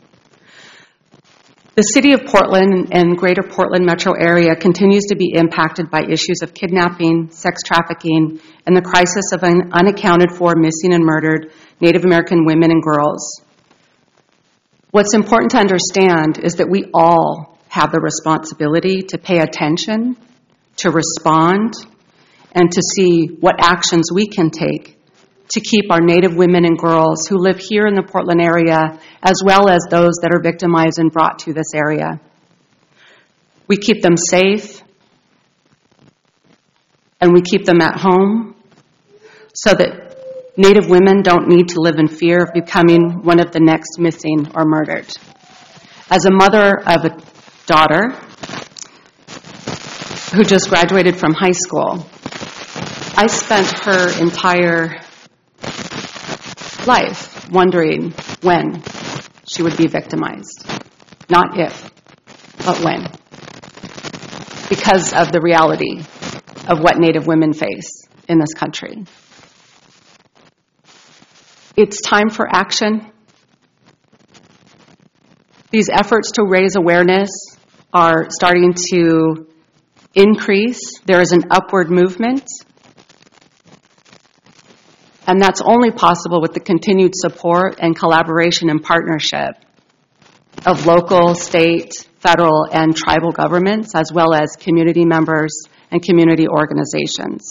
The City of Portland and Greater Portland metro area continues to be impacted by issues of kidnapping, sex trafficking, and the crisis of unaccounted for missing and murdered Native American women and girls. What's important to understand is that we all have the responsibility to pay attention, to respond, and to see what actions we can take to keep our Native women and girls who live here in the Portland area, as well as those that are victimized and brought to this area. We keep them safe, and we keep them at home so that Native women don't need to live in fear of becoming one of the next missing or murdered. As a mother of a daughter who just graduated from high school, I spent her entire life wondering when she would be victimized. Not if, but when. Because of the reality of what Native women face in this country. It's time for action. These efforts to raise awareness are starting to increase. There is an upward movement. And that's only possible with the continued support and collaboration and partnership of local, state, federal, and tribal governments, as well as community members and community organizations.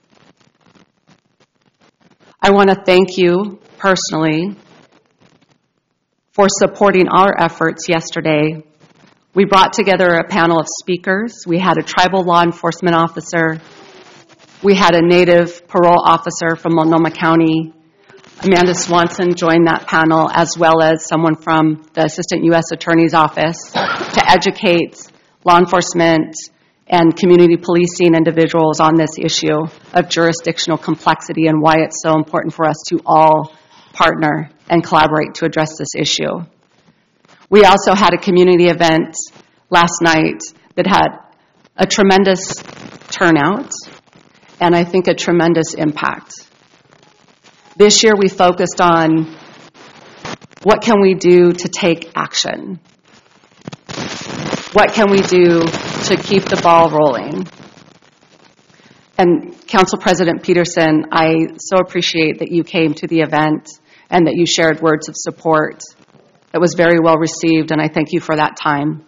I want to thank you personally for supporting our efforts yesterday. We brought together a panel of speakers. We had a tribal law enforcement officer. We had a Native parole officer from Multnomah County. Amanda Swanson joined that panel, as well as someone from the Assistant U.S. Attorney's Office, to educate law enforcement and community policing individuals on this issue of jurisdictional complexity and why it's so important for us to all partner and collaborate to address this issue. We also had a community event last night that had a tremendous turnout and I think a tremendous impact. This year we focused on what can we do to take action? What can we do to keep the ball rolling? And Council President Peterson, I so appreciate that you came to the event and that you shared words of support. It was very well received, and I thank you for that time.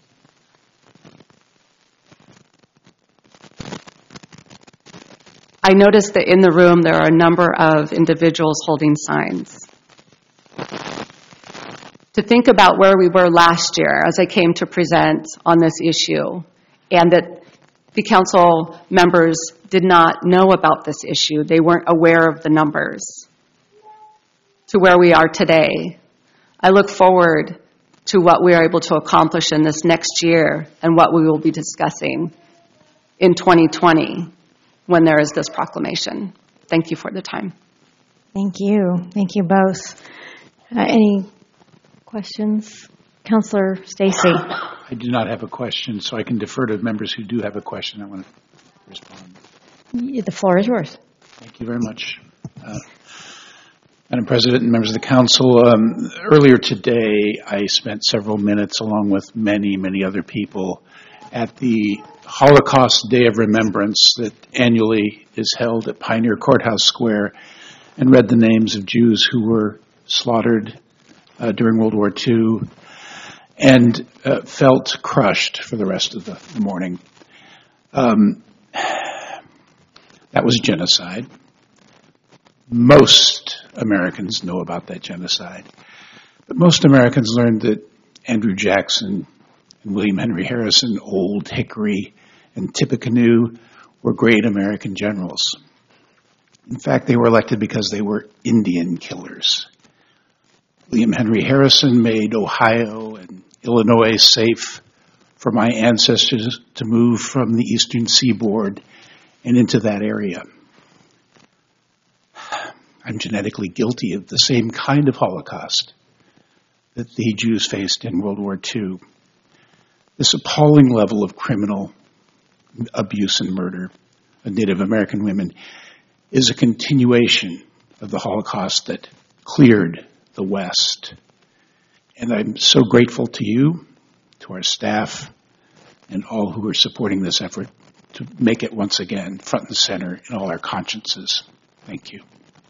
I noticed that in the room there are a number of individuals holding signs. To think about where we were last year as I came to present on this issue, and that the council members did not know about this issue. They weren't aware of the numbers. To where we are today, I look forward to what we are able to accomplish in this next year and what we will be discussing in 2020 when there is this proclamation. Thank you for the time. Thank you. Thank you both. Any questions? Councillor Stacey. I do not have a question, so I can defer to members who do have a question. I want to respond. The floor is yours. Thank you very much. Madam President and members of the council, earlier today I spent several minutes along with many, many other people at the Holocaust Day of Remembrance that annually is held at Pioneer Courthouse Square and read the names of Jews who were slaughtered during World War II, and felt crushed for the rest of the morning. That was genocide. Most Americans know about that genocide. But most Americans learned that Andrew Jackson and William Henry Harrison, Old Hickory, and Tippecanoe were great American generals. In fact, they were elected because they were Indian killers. William Henry Harrison made Ohio and Illinois safe for my ancestors to move from the eastern seaboard and into that area. I'm genetically guilty of the same kind of Holocaust that the Jews faced in World War II. This appalling level of criminal abuse and murder of Native American women is a continuation of the Holocaust that cleared the West. And I'm so grateful to you, to our staff, and all who are supporting this effort to make it once again front and center in all our consciences. Thank you.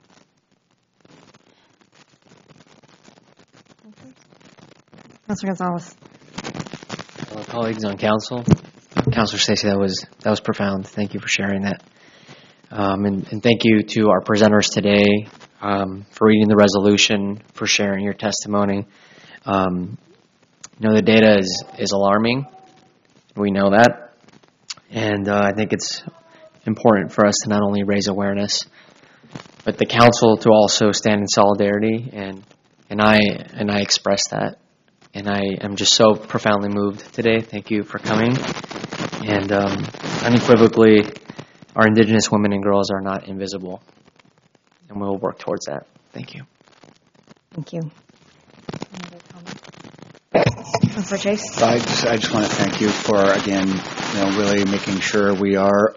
Councilor Gonzalez. Hello, colleagues on council. Councilor Stacey, that was profound. Thank you for sharing that. And thank you to our presenters today for reading the resolution, for sharing your testimony. The data is alarming. We know that. And I think it's important for us to not only raise awareness, but the council to also stand in solidarity. And I express that. And I am just so profoundly moved today. Thank you for coming. And unequivocally, our Indigenous women and girls are not invisible. And we'll work towards that. Thank you. Thank you. Any other comments? Councilor Chase? I just want to thank you for, again, really making sure we are,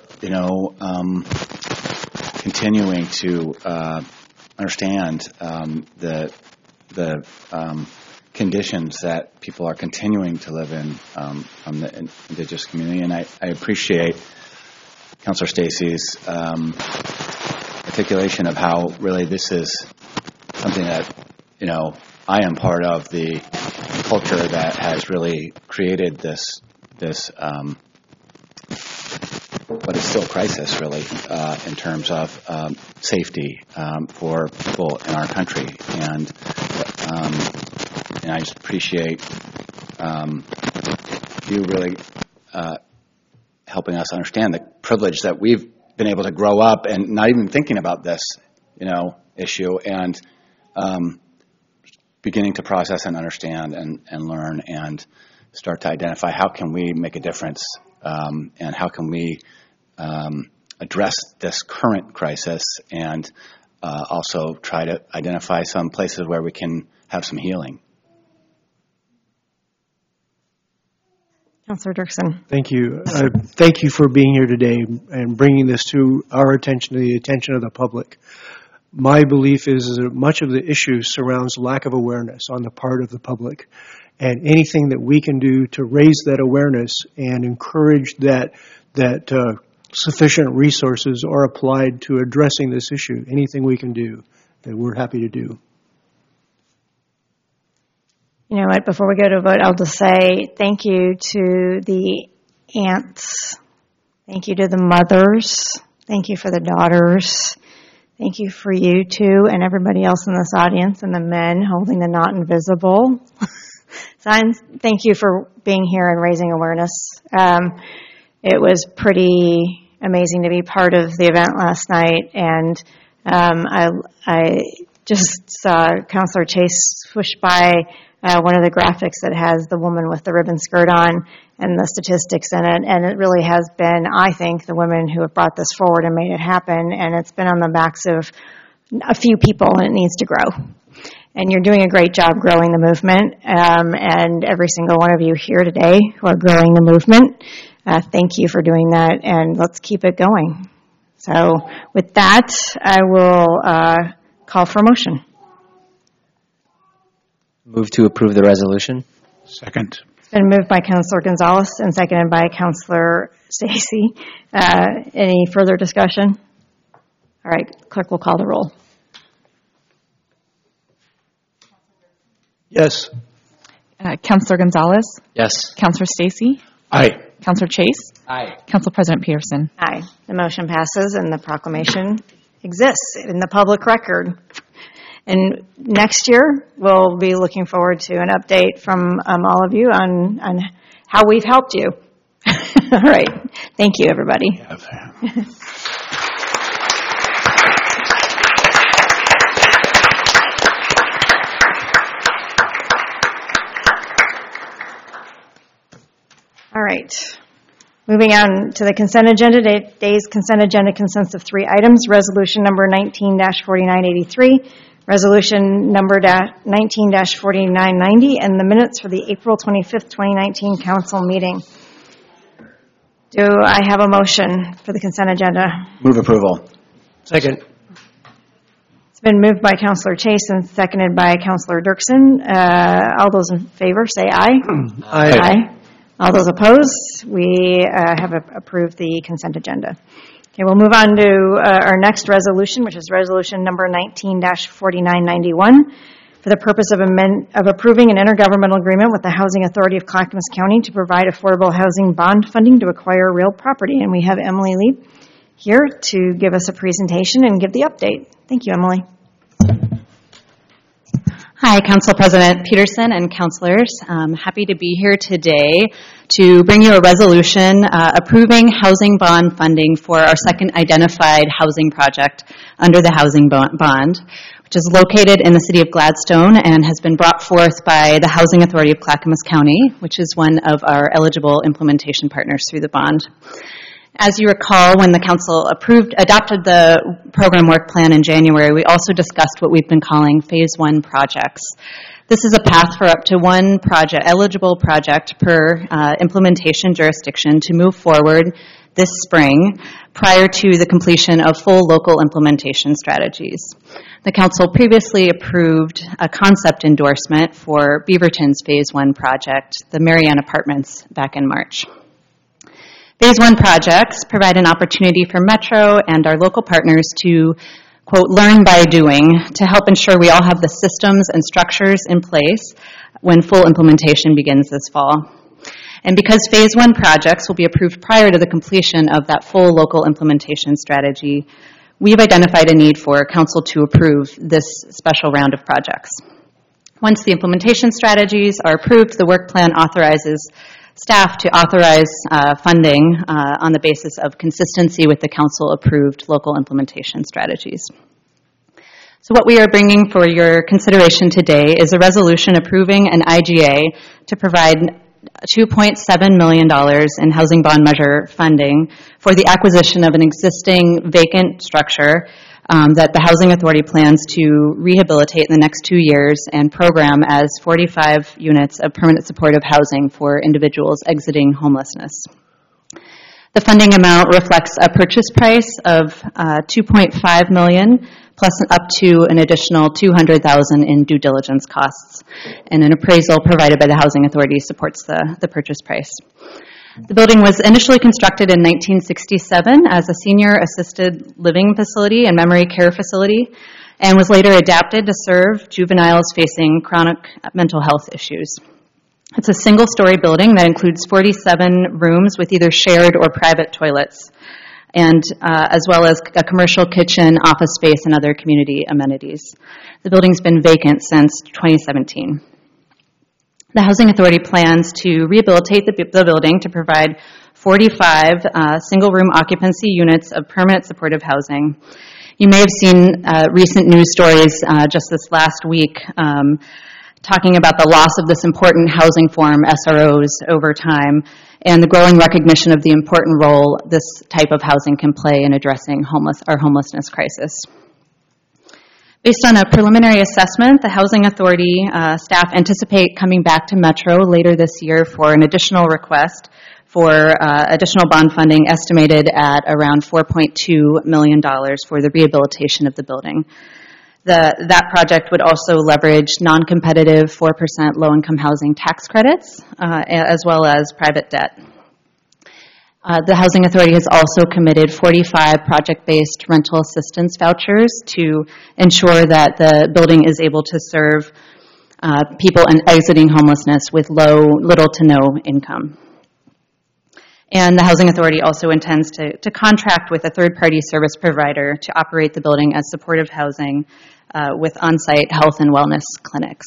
continuing to understand the conditions that people are continuing to live in from the Indigenous community. And I appreciate Councilor Stacey's articulation of how really this is something that, I am part of the culture that has really created this but it's still a crisis, really, in terms of safety for people in our country. And I just appreciate you really helping us understand the privilege that we've been able to grow up and not even thinking about this, issue, and beginning to process and understand and learn and start to identify how can we make a difference and how can we address this current crisis and also try to identify some places where we can have some healing. Councilor Dirksen. Thank you. Thank you for being here today and bringing this to our attention, to the attention of the public. My belief is that much of the issue surrounds lack of awareness on the part of the public. And anything that we can do to raise that awareness and encourage that sufficient resources are applied to addressing this issue, anything we can do, that we're happy to do. You know what, before we go to a vote, I'll just say thank you to the aunts. Thank you to the mothers. Thank you for the daughters. Thank you for you two and everybody else in this audience and the men holding the not invisible signs. Thank you for being here and raising awareness. It was pretty amazing to be part of the event last night, and I just saw Councilor Chase swoosh by one of the graphics that has the woman with the ribbon skirt on and the statistics in it, and it really has been, I think, the women who have brought this forward and made it happen, and it's been on the backs of a few people, and it needs to grow. And you're doing a great job growing the movement, and every single one of you here today who are growing the movement, thank you for doing that, and let's keep it going. So with that, I will call for a motion. Move to approve the resolution. Second. It's been moved by Councilor Gonzalez and seconded by Councilor Stacey. Any further discussion? All right, clerk will call the roll. Yes. Councilor Gonzalez? Yes. Councilor Stacy? Aye. Councilor Chase? Aye. Council President Peterson? Aye. The motion passes and the proclamation exists in the public record. And next year, we'll be looking forward to an update from all of you on how we've helped you. All right. Thank you, everybody. All right. Moving on to the consent agenda. Today's consent agenda consists of 3 items. Resolution number 19-4983, resolution number 19-4990, and the minutes for the April 25th, 2019 council meeting. Do I have a motion for the consent agenda? Move approval. Second. It's been moved by Councilor Chase and seconded by Councilor Dirksen. All those in favor say aye. Aye. All those opposed? We have approved the consent agenda. Okay, we'll move on to our next resolution, which is resolution number 19-4991, for the purpose of approving an intergovernmental agreement with the Housing Authority of Clackamas County to provide affordable housing bond funding to acquire real property. And we have Emily Lee here to give us a presentation and give the update. Thank you, Emily. Hi, Council President Peterson and councilors. I'm happy to be here today to bring you a resolution approving housing bond funding for our second identified housing project under the housing bond, which is located in the city of Gladstone and has been brought forth by the Housing Authority of Clackamas County, which is one of our eligible implementation partners through the bond. As you recall, when the council adopted the program work plan in January, we also discussed what we've been calling Phase 1 projects. This is a path for up to one eligible project per implementation jurisdiction to move forward this spring prior to the completion of full local implementation strategies. The council previously approved a concept endorsement for Beaverton's Phase 1 project, the Marianne Apartments, back in March. Phase 1 projects provide an opportunity for Metro and our local partners to, quote, learn by doing to help ensure we all have the systems and structures in place when full implementation begins this fall. And because Phase 1 projects will be approved prior to the completion of that full local implementation strategy, we've identified a need for Council to approve this special round of projects. Once the implementation strategies are approved, the work plan authorizes staff to authorize funding on the basis of consistency with the council-approved local implementation strategies. So what we are bringing for your consideration today is a resolution approving an IGA to provide $2.7 million in housing bond measure funding for the acquisition of an existing vacant structure that the Housing Authority plans to rehabilitate in the next 2 years and program as 45 units of permanent supportive housing for individuals exiting homelessness. The funding amount reflects a purchase price of $2.5 million plus up to an additional $200,000 in due diligence costs, and an appraisal provided by the Housing Authority supports the purchase price. The building was initially constructed in 1967 as a senior assisted living facility and memory care facility, and was later adapted to serve juveniles facing chronic mental health issues. It's a single-story building that includes 47 rooms with either shared or private toilets, and as well as a commercial kitchen, office space, and other community amenities. The building's been vacant since 2017. The Housing Authority plans to rehabilitate the building to provide 45 single-room occupancy units of permanent supportive housing. You may have seen recent news stories just this last week talking about the loss of this important housing form, SROs, over time, and the growing recognition of the important role this type of housing can play in addressing our homelessness crisis. Based on a preliminary assessment, the Housing Authority staff anticipate coming back to Metro later this year for an additional request for additional bond funding estimated at around $4.2 million for the rehabilitation of the building. That project would also leverage non-competitive 4% low-income housing tax credits as well as private debt. The Housing Authority has also committed 45 project-based rental assistance vouchers to ensure that the building is able to serve people exiting homelessness with little to no income. And the Housing Authority also intends to contract with a third-party service provider to operate the building as supportive housing with on-site health and wellness clinics.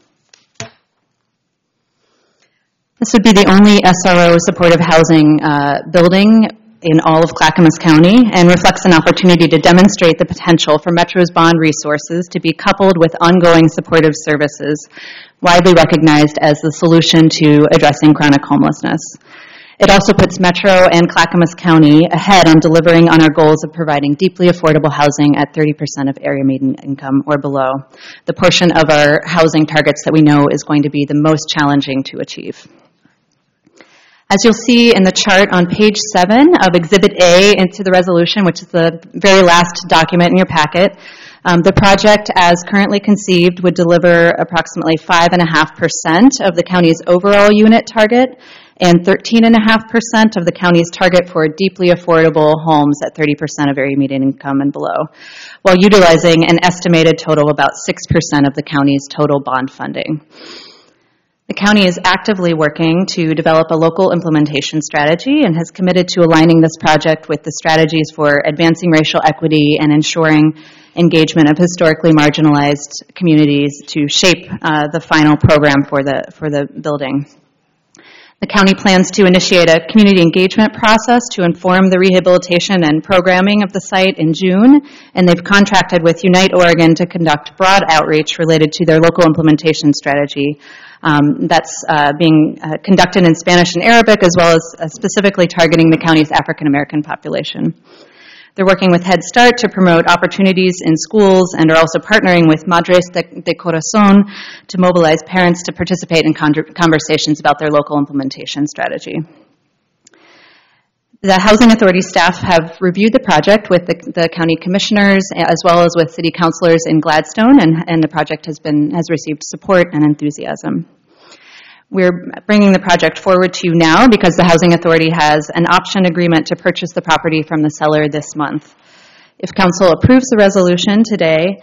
This would be the only SRO supportive housing building in all of Clackamas County and reflects an opportunity to demonstrate the potential for Metro's bond resources to be coupled with ongoing supportive services, widely recognized as the solution to addressing chronic homelessness. It also puts Metro and Clackamas County ahead on delivering on our goals of providing deeply affordable housing at 30% of area median income or below, the portion of our housing targets that we know is going to be the most challenging to achieve. As you'll see in the chart on page 7 of Exhibit A into the resolution, which is the very last document in your packet, the project as currently conceived would deliver approximately 5.5% of the county's overall unit target and 13.5% of the county's target for deeply affordable homes at 30% of area median income and below, while utilizing an estimated total of about 6% of the county's total bond funding. The county is actively working to develop a local implementation strategy and has committed to aligning this project with the strategies for advancing racial equity and ensuring engagement of historically marginalized communities to shape the final program for the building. The county plans to initiate a community engagement process to inform the rehabilitation and programming of the site in June, and they've contracted with Unite Oregon to conduct broad outreach related to their local implementation strategy. That's being conducted in Spanish and Arabic, as well as specifically targeting the county's African American population. They're working with Head Start to promote opportunities in schools and are also partnering with Madres de Corazon to mobilize parents to participate in conversations about their local implementation strategy. The Housing Authority staff have reviewed the project with the county commissioners as well as with city councilors in Gladstone, and the project has received support and enthusiasm. We're bringing the project forward to you now because the Housing Authority has an option agreement to purchase the property from the seller this month. If council approves the resolution today,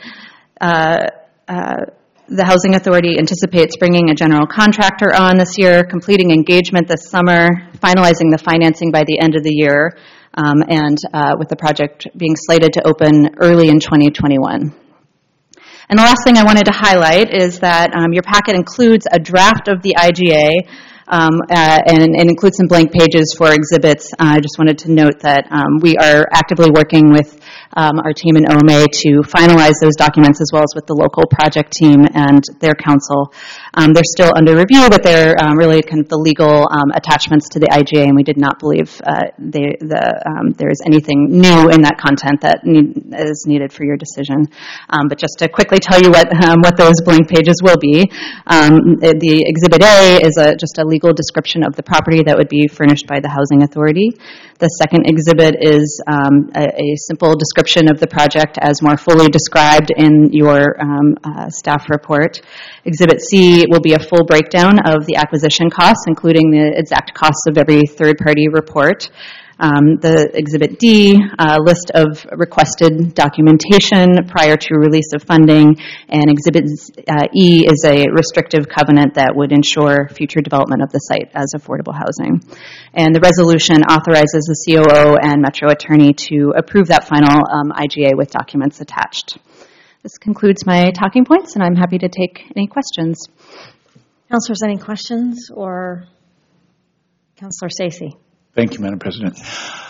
the Housing Authority anticipates bringing a general contractor on this year, completing engagement this summer, finalizing the financing by the end of the year, and with the project being slated to open early in 2021. And the last thing I wanted to highlight is that your packet includes a draft of the IGA and includes some blank pages for exhibits. I just wanted to note that we are actively working with our team in OMA to finalize those documents as well as with the local project team and their council. They're still under review, but they're really kind of the legal attachments to the IGA, and we did not believe there is anything new in that content that is needed for your decision. But just to quickly tell you what those blank pages will be, the Exhibit A is just a legal description of the property that would be furnished by the Housing Authority. The second exhibit is a simple description of the project as more fully described in your staff report. Exhibit C will be a full breakdown of the acquisition costs, including the exact costs of every third-party report. The Exhibit D, a list of requested documentation prior to release of funding, and Exhibit E is a restrictive covenant that would ensure future development of the site as affordable housing. And the resolution authorizes the COO and Metro Attorney to approve that final IGA with documents attached. This concludes my talking points, and I'm happy to take any questions. Councilors, any questions? Or Councilor Stacey? Thank you, Madam President.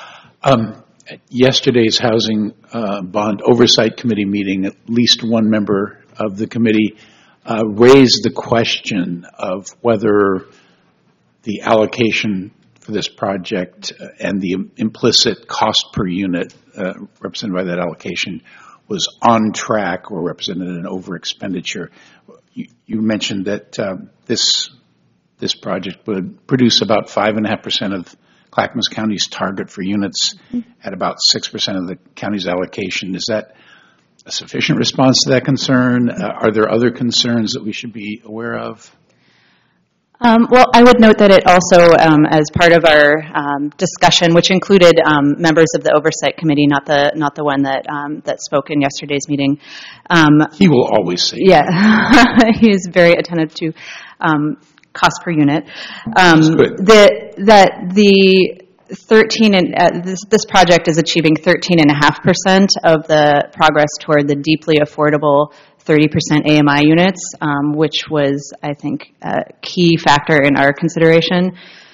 Yesterday's Housing Bond Oversight Committee meeting, at least one member of the committee raised the question of whether the allocation for this project and the implicit cost per unit represented by that allocation was on track or represented an over expenditure. You mentioned that this project would produce about 5.5% of Clackamas County's target for units at about 6% of the county's allocation. Is that a sufficient response to that concern? Are there other concerns that we should be aware of? Well, I would note that it also, as part of our discussion, which included members of the Oversight Committee, not the one that spoke in yesterday's meeting. He will always say. Yeah, he is very attentive to cost per unit. The 13 and this project is achieving 13.5% of the progress toward the deeply affordable 30% AMI units, which was, I think, a key factor in our consideration.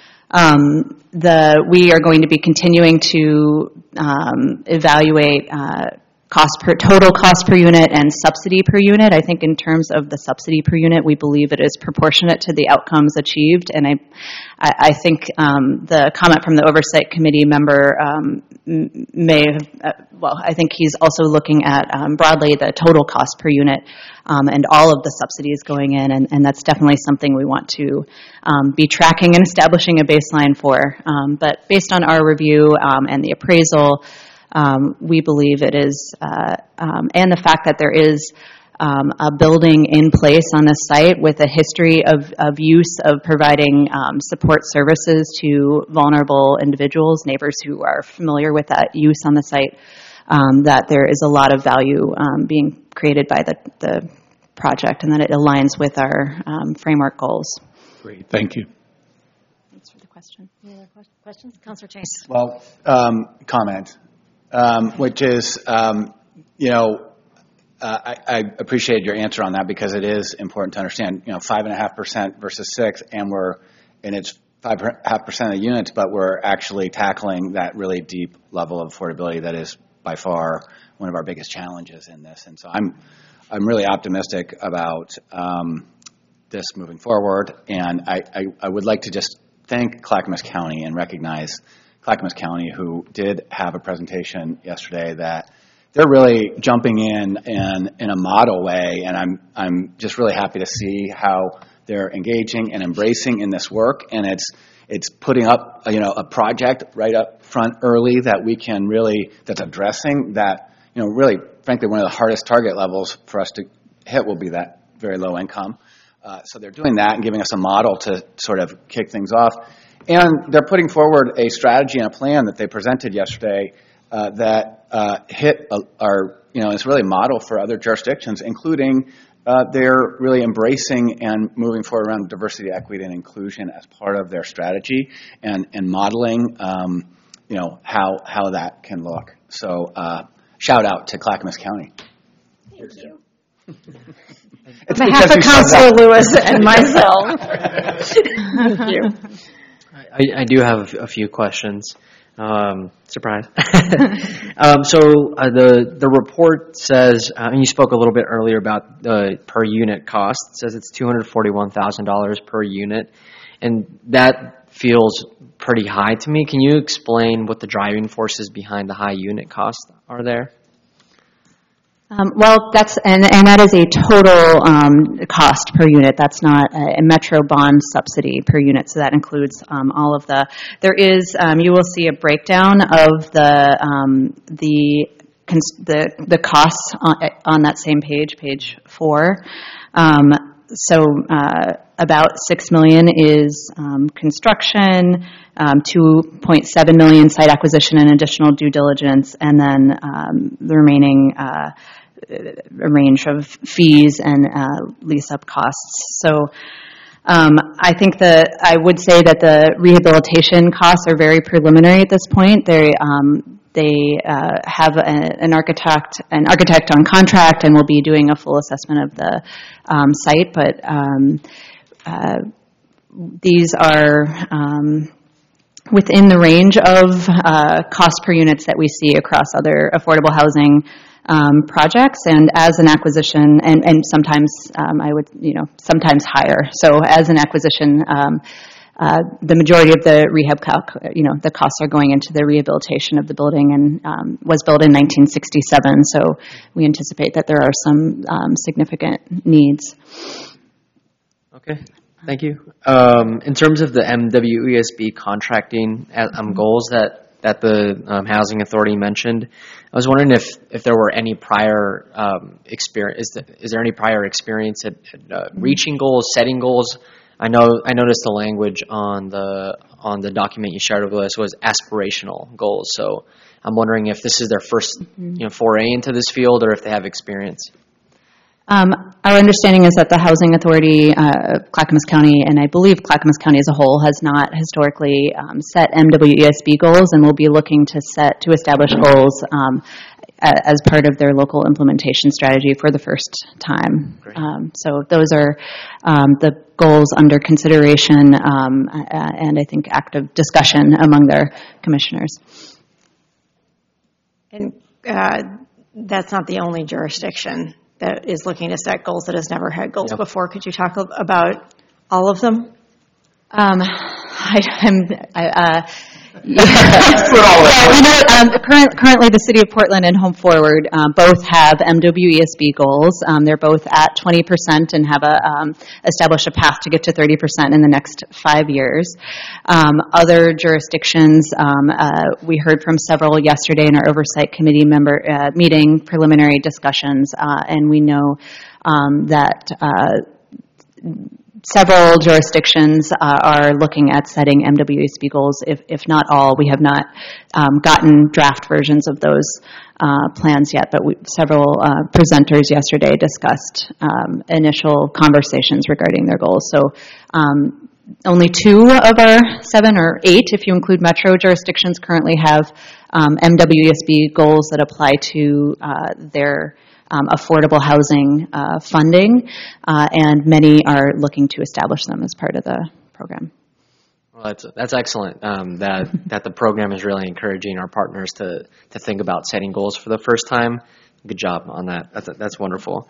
We are going to be continuing to evaluate total cost per unit and subsidy per unit. I think in terms of the subsidy per unit, we believe it is proportionate to the outcomes achieved. And I think the comment from the Oversight Committee member may have, I think he's also looking at broadly the total cost per unit and all of the subsidies going in. And that's definitely something we want to be tracking and establishing a baseline for. But based on our review and the appraisal, we believe it is, and the fact that there is a building in place on this site with a history of use of providing support services to vulnerable individuals, neighbors who are familiar with that use on the site, that there is a lot of value being created by the project and that it aligns with our framework goals. Great, thank you. Thanks for the question. Any other questions? Councilor Chase. Well, comment. Which is, I appreciate your answer on that because it is important to understand, 5.5% versus 6%, and it's 5.5% of units, but we're actually tackling that really deep level of affordability that is by far one of our biggest challenges in this. And so I'm really optimistic about this moving forward, and I would like to just thank Clackamas County and recognize Clackamas County, who did have a presentation yesterday that they're really jumping in a model way, and I'm just really happy to see how they're engaging and embracing in this work, and it's putting up a project right up front early that we can really that's addressing that really frankly one of the hardest target levels for us to hit will be that very low income. So they're doing that and giving us a model to sort of kick things off. And they're putting forward a strategy and a plan that they presented yesterday that hit it's really a model for other jurisdictions, including they're really embracing and moving forward around diversity, equity, and inclusion as part of their strategy and modeling, how that can look. So shout out to Clackamas County. Thank you. On behalf of Councilor Lewis and myself. Thank you. I do have a few questions. Surprise. So the report says, and you spoke a little bit earlier about the per unit cost. It says it's $241,000 per unit, and that feels pretty high to me. Can you explain what the driving forces behind the high unit costs are there? Well, that is a total cost per unit. That's not a Metro bond subsidy per unit. So that includes all of there is, you will see a breakdown of the costs on that same page, page 4. So about $6 million is construction, $2.7 million site acquisition and additional due diligence, and then the remaining a range of fees and lease-up costs. So I think I would say that the rehabilitation costs are very preliminary at this point. They have an architect on contract and will be doing a full assessment of the site, but these are within the range of cost per units that we see across other affordable housing projects, and as an acquisition, and sometimes sometimes higher. So as an acquisition, the majority of the rehab the costs are going into the rehabilitation of the building, and was built in 1967. So we anticipate that there are some significant needs. Okay. Thank you. In terms of the MWESB contracting goals that the Housing Authority mentioned, I was wondering if there were any prior experience. Is there any prior experience at reaching goals, setting goals I noticed the language on the document you shared with us was aspirational goals. So I'm wondering if this is their first foray into this field, or if they have experience. Our understanding is that the Housing Authority, Clackamas County, and I believe Clackamas County as a whole, has not historically set MWESB goals, and will be looking to establish goals as part of their local implementation strategy for the first time. So those are the goals under consideration, and I think active discussion among their commissioners. And that's not the only jurisdiction that is looking to set goals that has never had goals before. Could you talk about all of them? Currently, the City of Portland and Home Forward both have MWESB goals. They're both at 20% and have established a path to get to 30% in the next 5 years. Other jurisdictions, we heard from several yesterday in our Oversight Committee meeting, preliminary discussions, and we know that several jurisdictions are looking at setting MWESB goals. If not all, we have not gotten draft versions of those plans yet, but several presenters yesterday discussed initial conversations regarding their goals. So only 2 of our 7 or 8, if you include metro jurisdictions, currently have MWESB goals that apply to their affordable housing funding, and many are looking to establish them as part of the program. Well, that's excellent. That the program is really encouraging our partners to think about setting goals for the first time. Good job on that. That's wonderful.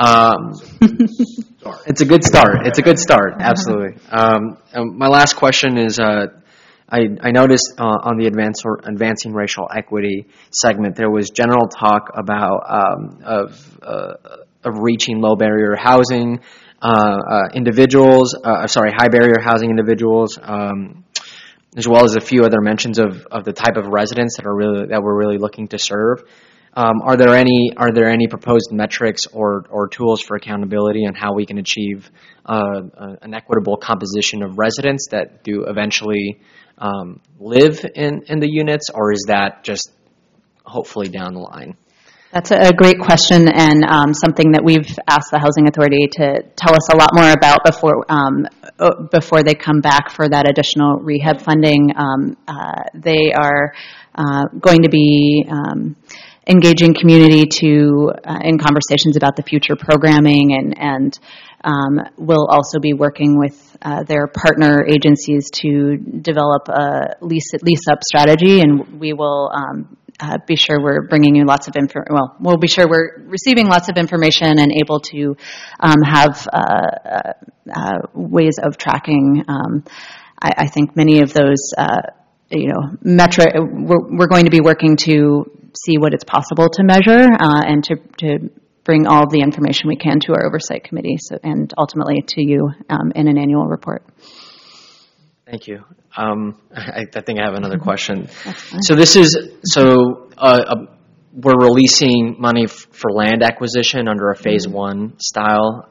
It's a good start. It's a good start. Absolutely. My last question is. I noticed on the advancing racial equity segment there was general talk about of reaching low barrier housing individuals, high barrier housing individuals, as well as a few other mentions of the type of residents that we're really looking to serve. Are there any proposed metrics or tools for accountability on how we can achieve an equitable composition of residents that do eventually live in the units, or is that just hopefully down the line? That's a great question, and something that we've asked the Housing Authority to tell us a lot more about before they come back for that additional rehab funding. They are going to be engaging community in conversations about the future programming, and will also be working with their partner agencies to develop a lease-up strategy, and we will be sure we're bringing you lots of we'll be sure we're receiving lots of information and able to have ways of tracking. I think many of those, we're going to be working to see what it's possible to measure and to bring all of the information we can to our Oversight Committee and ultimately to you in an annual report. Thank you. I think I have another question. So we're releasing money for land acquisition under a Phase 1 style.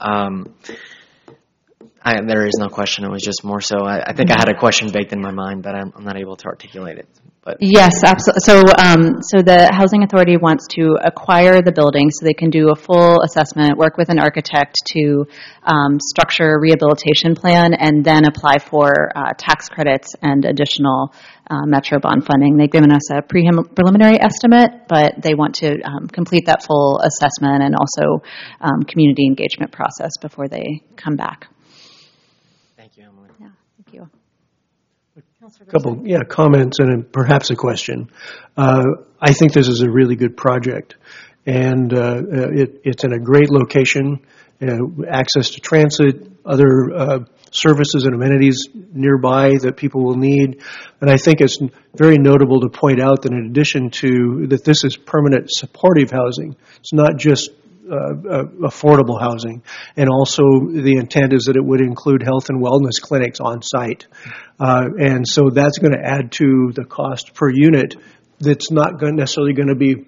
There is no question. It was just more so. I think I had a question baked in my mind, but I'm not able to articulate it. But yes, absolutely. So the Housing Authority wants to acquire the building so they can do a full assessment, work with an architect to structure a rehabilitation plan, and then apply for tax credits and additional Metro bond funding. They've given us a preliminary estimate, but they want to complete that full assessment and also community engagement process before they come back. Thank you, Emily. Yeah, thank you. A couple, comments and perhaps a question. I think this is a really good project, and it's in a great location, access to transit, other services and amenities nearby that people will need. And I think it's very notable to point out that in addition to that, this is permanent supportive housing. It's not just affordable housing. And also the intent is that it would include health and wellness clinics on site. And so that's going to add to the cost per unit that's not necessarily going to be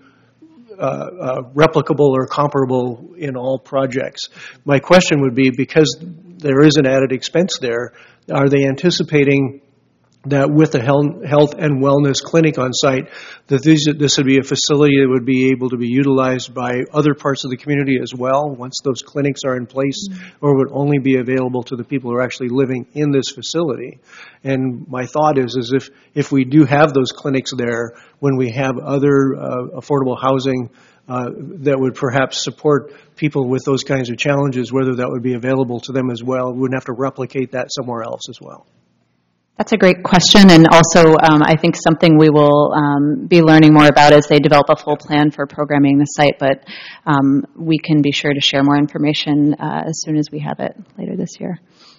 replicable or comparable in all projects. My question would be, because there is an added expense there. Are they anticipating that with the health and wellness clinic on site, that this would be a facility that would be able to be utilized by other parts of the community as well once those clinics are in place, or would only be available to the people who are actually living in this facility? And my thought is if we do have those clinics there, when we have other affordable housing that would perhaps support people with those kinds of challenges, whether that would be available to them as well, we wouldn't have to replicate that somewhere else as well. That's a great question, and also I think something we will be learning more about as they develop a full plan for programming the site, but we can be sure to share more information as soon as we have it later this year.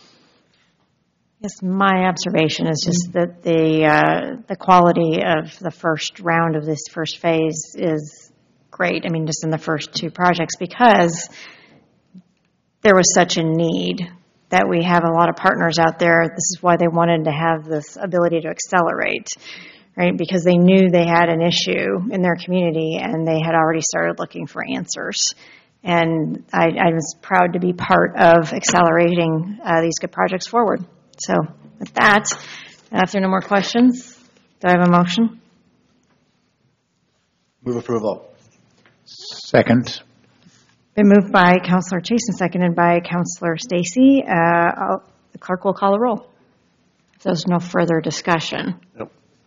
Yes, my observation is just that the quality of the first round of this first phase is great. I mean, just in the first two projects, because there was such a need that we have a lot of partners out there. This is why they wanted to have this ability to accelerate, right? Because they knew they had an issue in their community and they had already started looking for answers. And I was proud to be part of accelerating these good projects forward. So with that, if there are no more questions, do I have a motion? Move approval. Second. Been moved by Councilor Chase and seconded by Councilor Stacy. The clerk will call the roll. If there's no further discussion. Nope.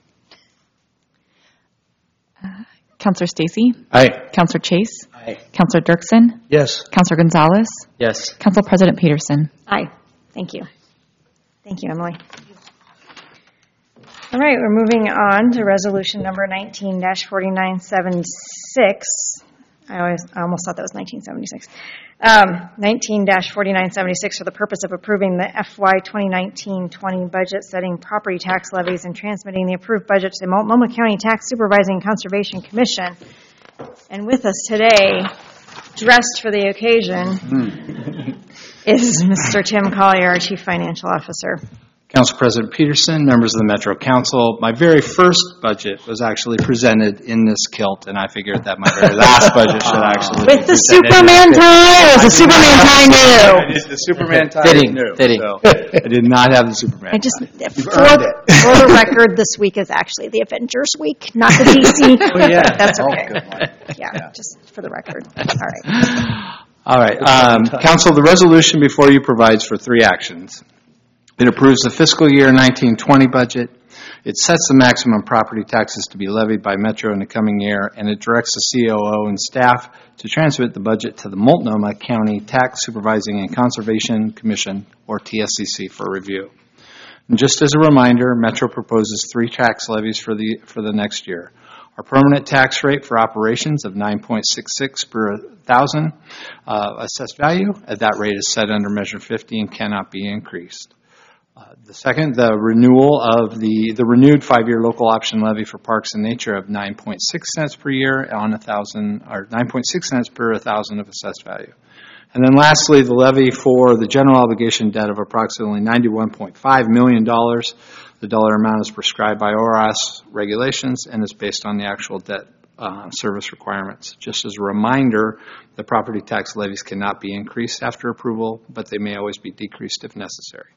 Councilor Stacy? Aye. Councilor Chase? Aye. Councilor Dirksen? Yes. Councilor Gonzalez? Yes. Council President Peterson? Aye. Thank you. Thank you, Emily. All right, we're moving on to resolution number 19-4976. I almost thought that was 1976. 19-4976 for the purpose of approving the FY 2019-20 budget, setting property tax levies, and transmitting the approved budget to the Multnomah County Tax Supervising and Conservation Commission. And with us today, dressed for the occasion, is Mr. Tim Collier, our Chief Financial Officer. Council President Peterson, members of the Metro Council, my very first budget was actually presented in this kilt, and I figured that my very last budget should actually with the Superman tie, or was the Superman tie new? The Superman tie Fitting, is new. fitting. So I did not have the Superman. I just for the record, this week is actually the Avengers week, not the DC. Oh, yeah. That's Oh, okay. good one. Yeah, just for the record. All right. All right. Council, the resolution before you provides for three actions. It approves the fiscal year 1920 budget. It sets the maximum property taxes to be levied by Metro in the coming year, and it directs the COO and staff to transmit the budget to the Multnomah County Tax Supervising and Conservation Commission, or TSCC, for review. And just as a reminder, Metro proposes three tax levies for the next year. Our permanent tax rate for operations of 9.66 per thousand assessed value. That rate is set under Measure 50 and cannot be increased. The second, the renewal of the renewed 5-year local option levy for parks and nature of 9.6 cents per year on 1,000, or 9.6 cents per 1,000 of assessed value. And then lastly, the levy for the general obligation debt of approximately $91.5 million. The dollar amount is prescribed by ORS regulations and is based on the actual debt service requirements. Just as a reminder, the property tax levies cannot be increased after approval, but they may always be decreased if necessary.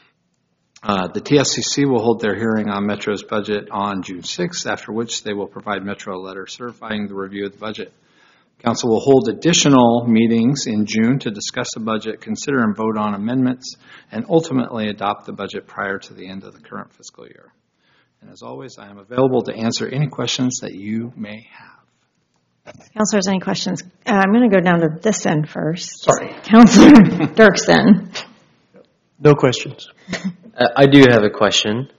The TSCC will hold their hearing on Metro's budget on June 6th, after which they will provide Metro a letter certifying the review of the budget. Council will hold additional meetings in June to discuss the budget, consider and vote on amendments, and ultimately adopt the budget prior to the end of the current fiscal year. And as always, I am available to answer any questions that you may have. Councilors, any questions? I'm going to go down to this end first. Sorry. Councilor Dirksen. No questions. I do have a question.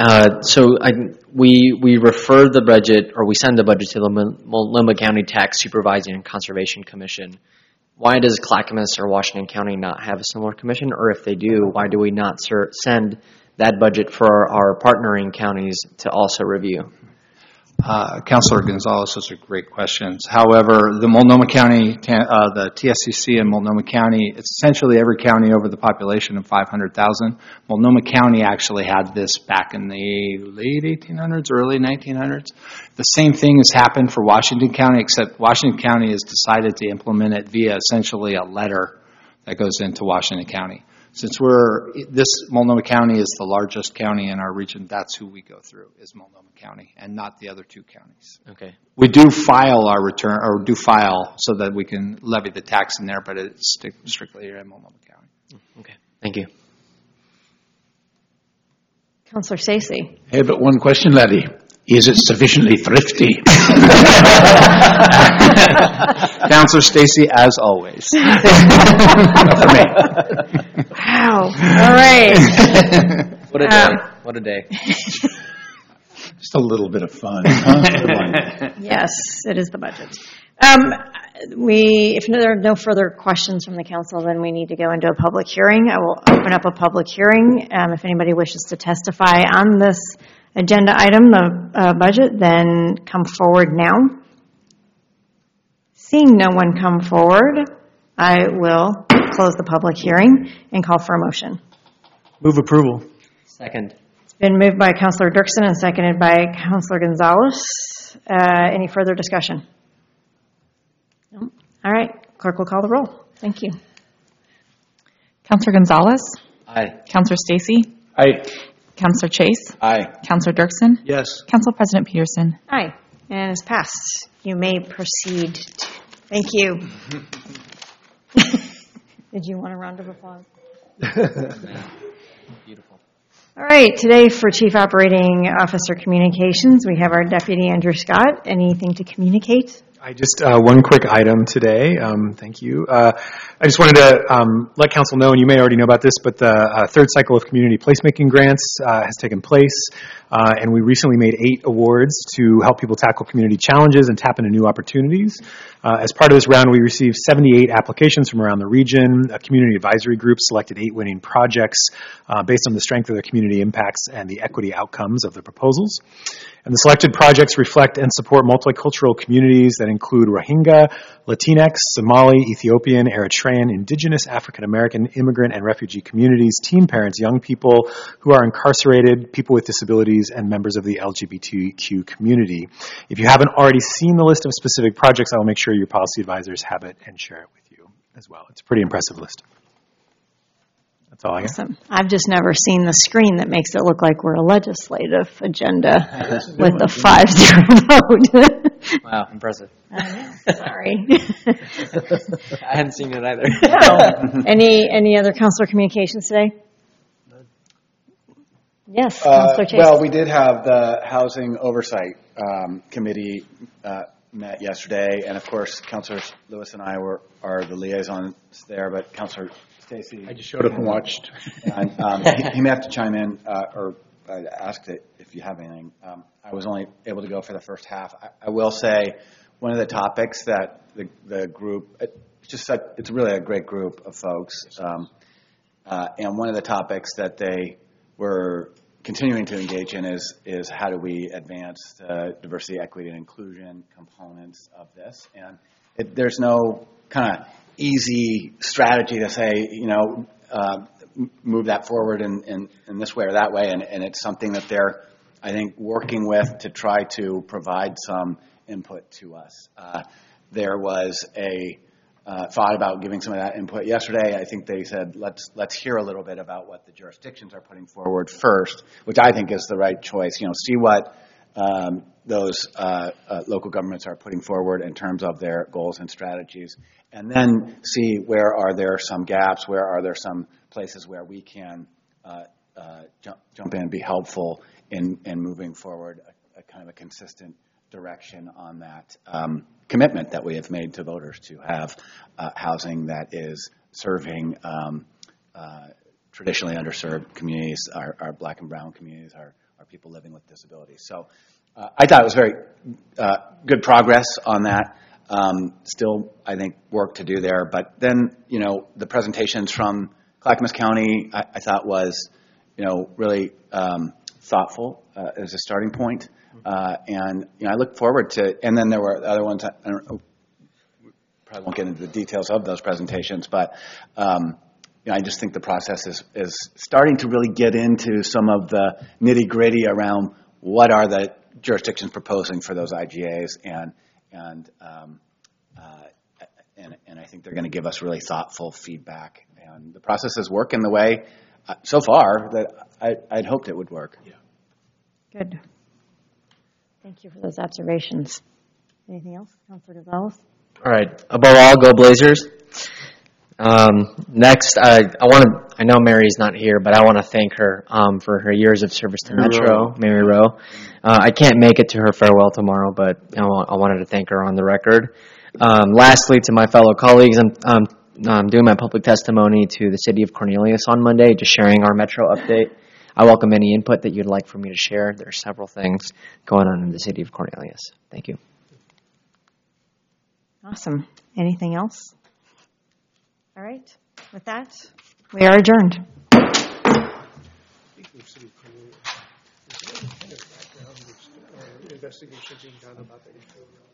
We refer the budget, or we send the budget to the Multnomah County Tax Supervising and Conservation Commission. Why does Clackamas or Washington County not have a similar commission? Or if they do, why do we not send that budget for our partnering counties to also review? Councilor Gonzalez, those are great questions. However, the Multnomah County, the TSCC in Multnomah County, it's essentially every county over the population of 500,000. Multnomah County actually had this back in the late 1800s, early 1900s. The same thing has happened for Washington County, except Washington County has decided to implement it via essentially a letter that goes into Washington County. since Multnomah County is the largest county in our region, that's who we go through, is Multnomah County, and not the other two counties. Okay. We do file our return, or do file so that we can levy the tax in there, but it's strictly in Multnomah County. Okay. Thank you. Councillor Stacey. Hey, but one question, laddie. Is it sufficiently thrifty? Councillor Stacey, as always. For me. Wow. All right. What a day. What a day. Just a little bit of fun. Huh? Yes, it is the budget. If there are no further questions from the council, then we need to go into a public hearing. I will open up a public hearing. If anybody wishes to testify on this agenda item, the budget, then come forward now. Seeing no one come forward, I will close the public hearing and call for a motion. Move approval. Second. It's been moved by Councillor Dirksen and seconded by Councillor Gonzalez. Any further discussion? No? All right. Clerk will call the roll. Thank you. Councillor Gonzalez? Aye. Councillor Stacey? Aye. Councillor Chase? Aye. Councillor Dirksen? Yes. Council President Peterson? Aye. And it's passed. You may proceed. Thank you. Did you want a round of applause? Beautiful. All right. Today for Chief Operating Officer Communications, we have our Deputy Andrew Scott. Anything to communicate? I just, one quick item today. Thank you. I just wanted to let council know, and you may already know about this, but the third cycle of community placemaking grants has taken place, and we recently made 8 awards to help people tackle community challenges and tap into new opportunities. As part of this round, we received 78 applications from around the region. A community advisory group selected 8 winning projects based on the strength of the community impacts and the equity outcomes of the proposals. And the selected projects reflect and support multicultural communities that include Rohingya, Latinx, Somali, Ethiopian, Eritrean, Indigenous, African American, immigrant, and refugee communities, teen parents, young people who are incarcerated, people with disabilities, and members of the LGBTQ community. If you haven't already seen the list of specific projects, I will make sure your policy advisors have it and share it with you as well. It's a pretty impressive list. That's all I got. Awesome. I've just never seen the screen that makes it look like we're a legislative agenda with a 5-0 vote. Wow, impressive. I know. Sorry. I hadn't seen it either. No. Any other councilor communications today? Yes, Councilor Chase. Well, we did have the Housing Oversight Committee met yesterday, and of course, Councilors Lewis and I are the liaisons there, but Councilor Stacey. I just showed up and watched. He may have to chime in, or I asked it if you have anything. I was only able to go for the first half. I will say one of the topics that the group, it's really a great group of folks, and one of the topics that they were continuing to engage in is how do we advance the diversity, equity, and inclusion components of this. And there's no kind of easy strategy to say, move that forward in this way or that way. And it's something that they're, I think, working with to try to provide some input to us. There was a thought about giving some of that input yesterday. I think they said, let's hear a little bit about what the jurisdictions are putting forward first, which I think is the right choice. See what those local governments are putting forward in terms of their goals and strategies, and then see where are there some gaps, where are there some places where we can jump in and be helpful in moving forward a kind of a consistent direction on that commitment that we have made to voters to have housing that is serving traditionally underserved communities, our black and brown communities, our people living with disabilities. So I thought it was very good progress on that. Still, I think, work to do there. But then, the presentations from Clackamas County, I thought was, really thoughtful as a starting point. And I look forward to, and then there were other ones, I don't know, probably won't get into the details of those presentations, but I just think the process is starting to really get into some of the nitty gritty around what are the jurisdictions proposing for those IGAs, and I think they're going to give us really thoughtful feedback And the process is working the way, so far, that I'd hoped it would work. Good. Thank you for those observations. Anything else, Councilor Gonzalez? All right. Above all, go Blazers. Next, I know Mary's not here, but I want to thank her for her years of service to Metro, Mary Rowe. I can't make it to her farewell tomorrow, but I wanted to thank her on the record. Lastly, to my fellow colleagues, I'm doing my public testimony to the City of Cornelius on Monday, just sharing our Metro update. I welcome any input that you'd like for me to share. There are several things going on in the City of Cornelius. Thank you. Awesome. Anything else? All right. With that, we are adjourned. Investigation being done about the issue.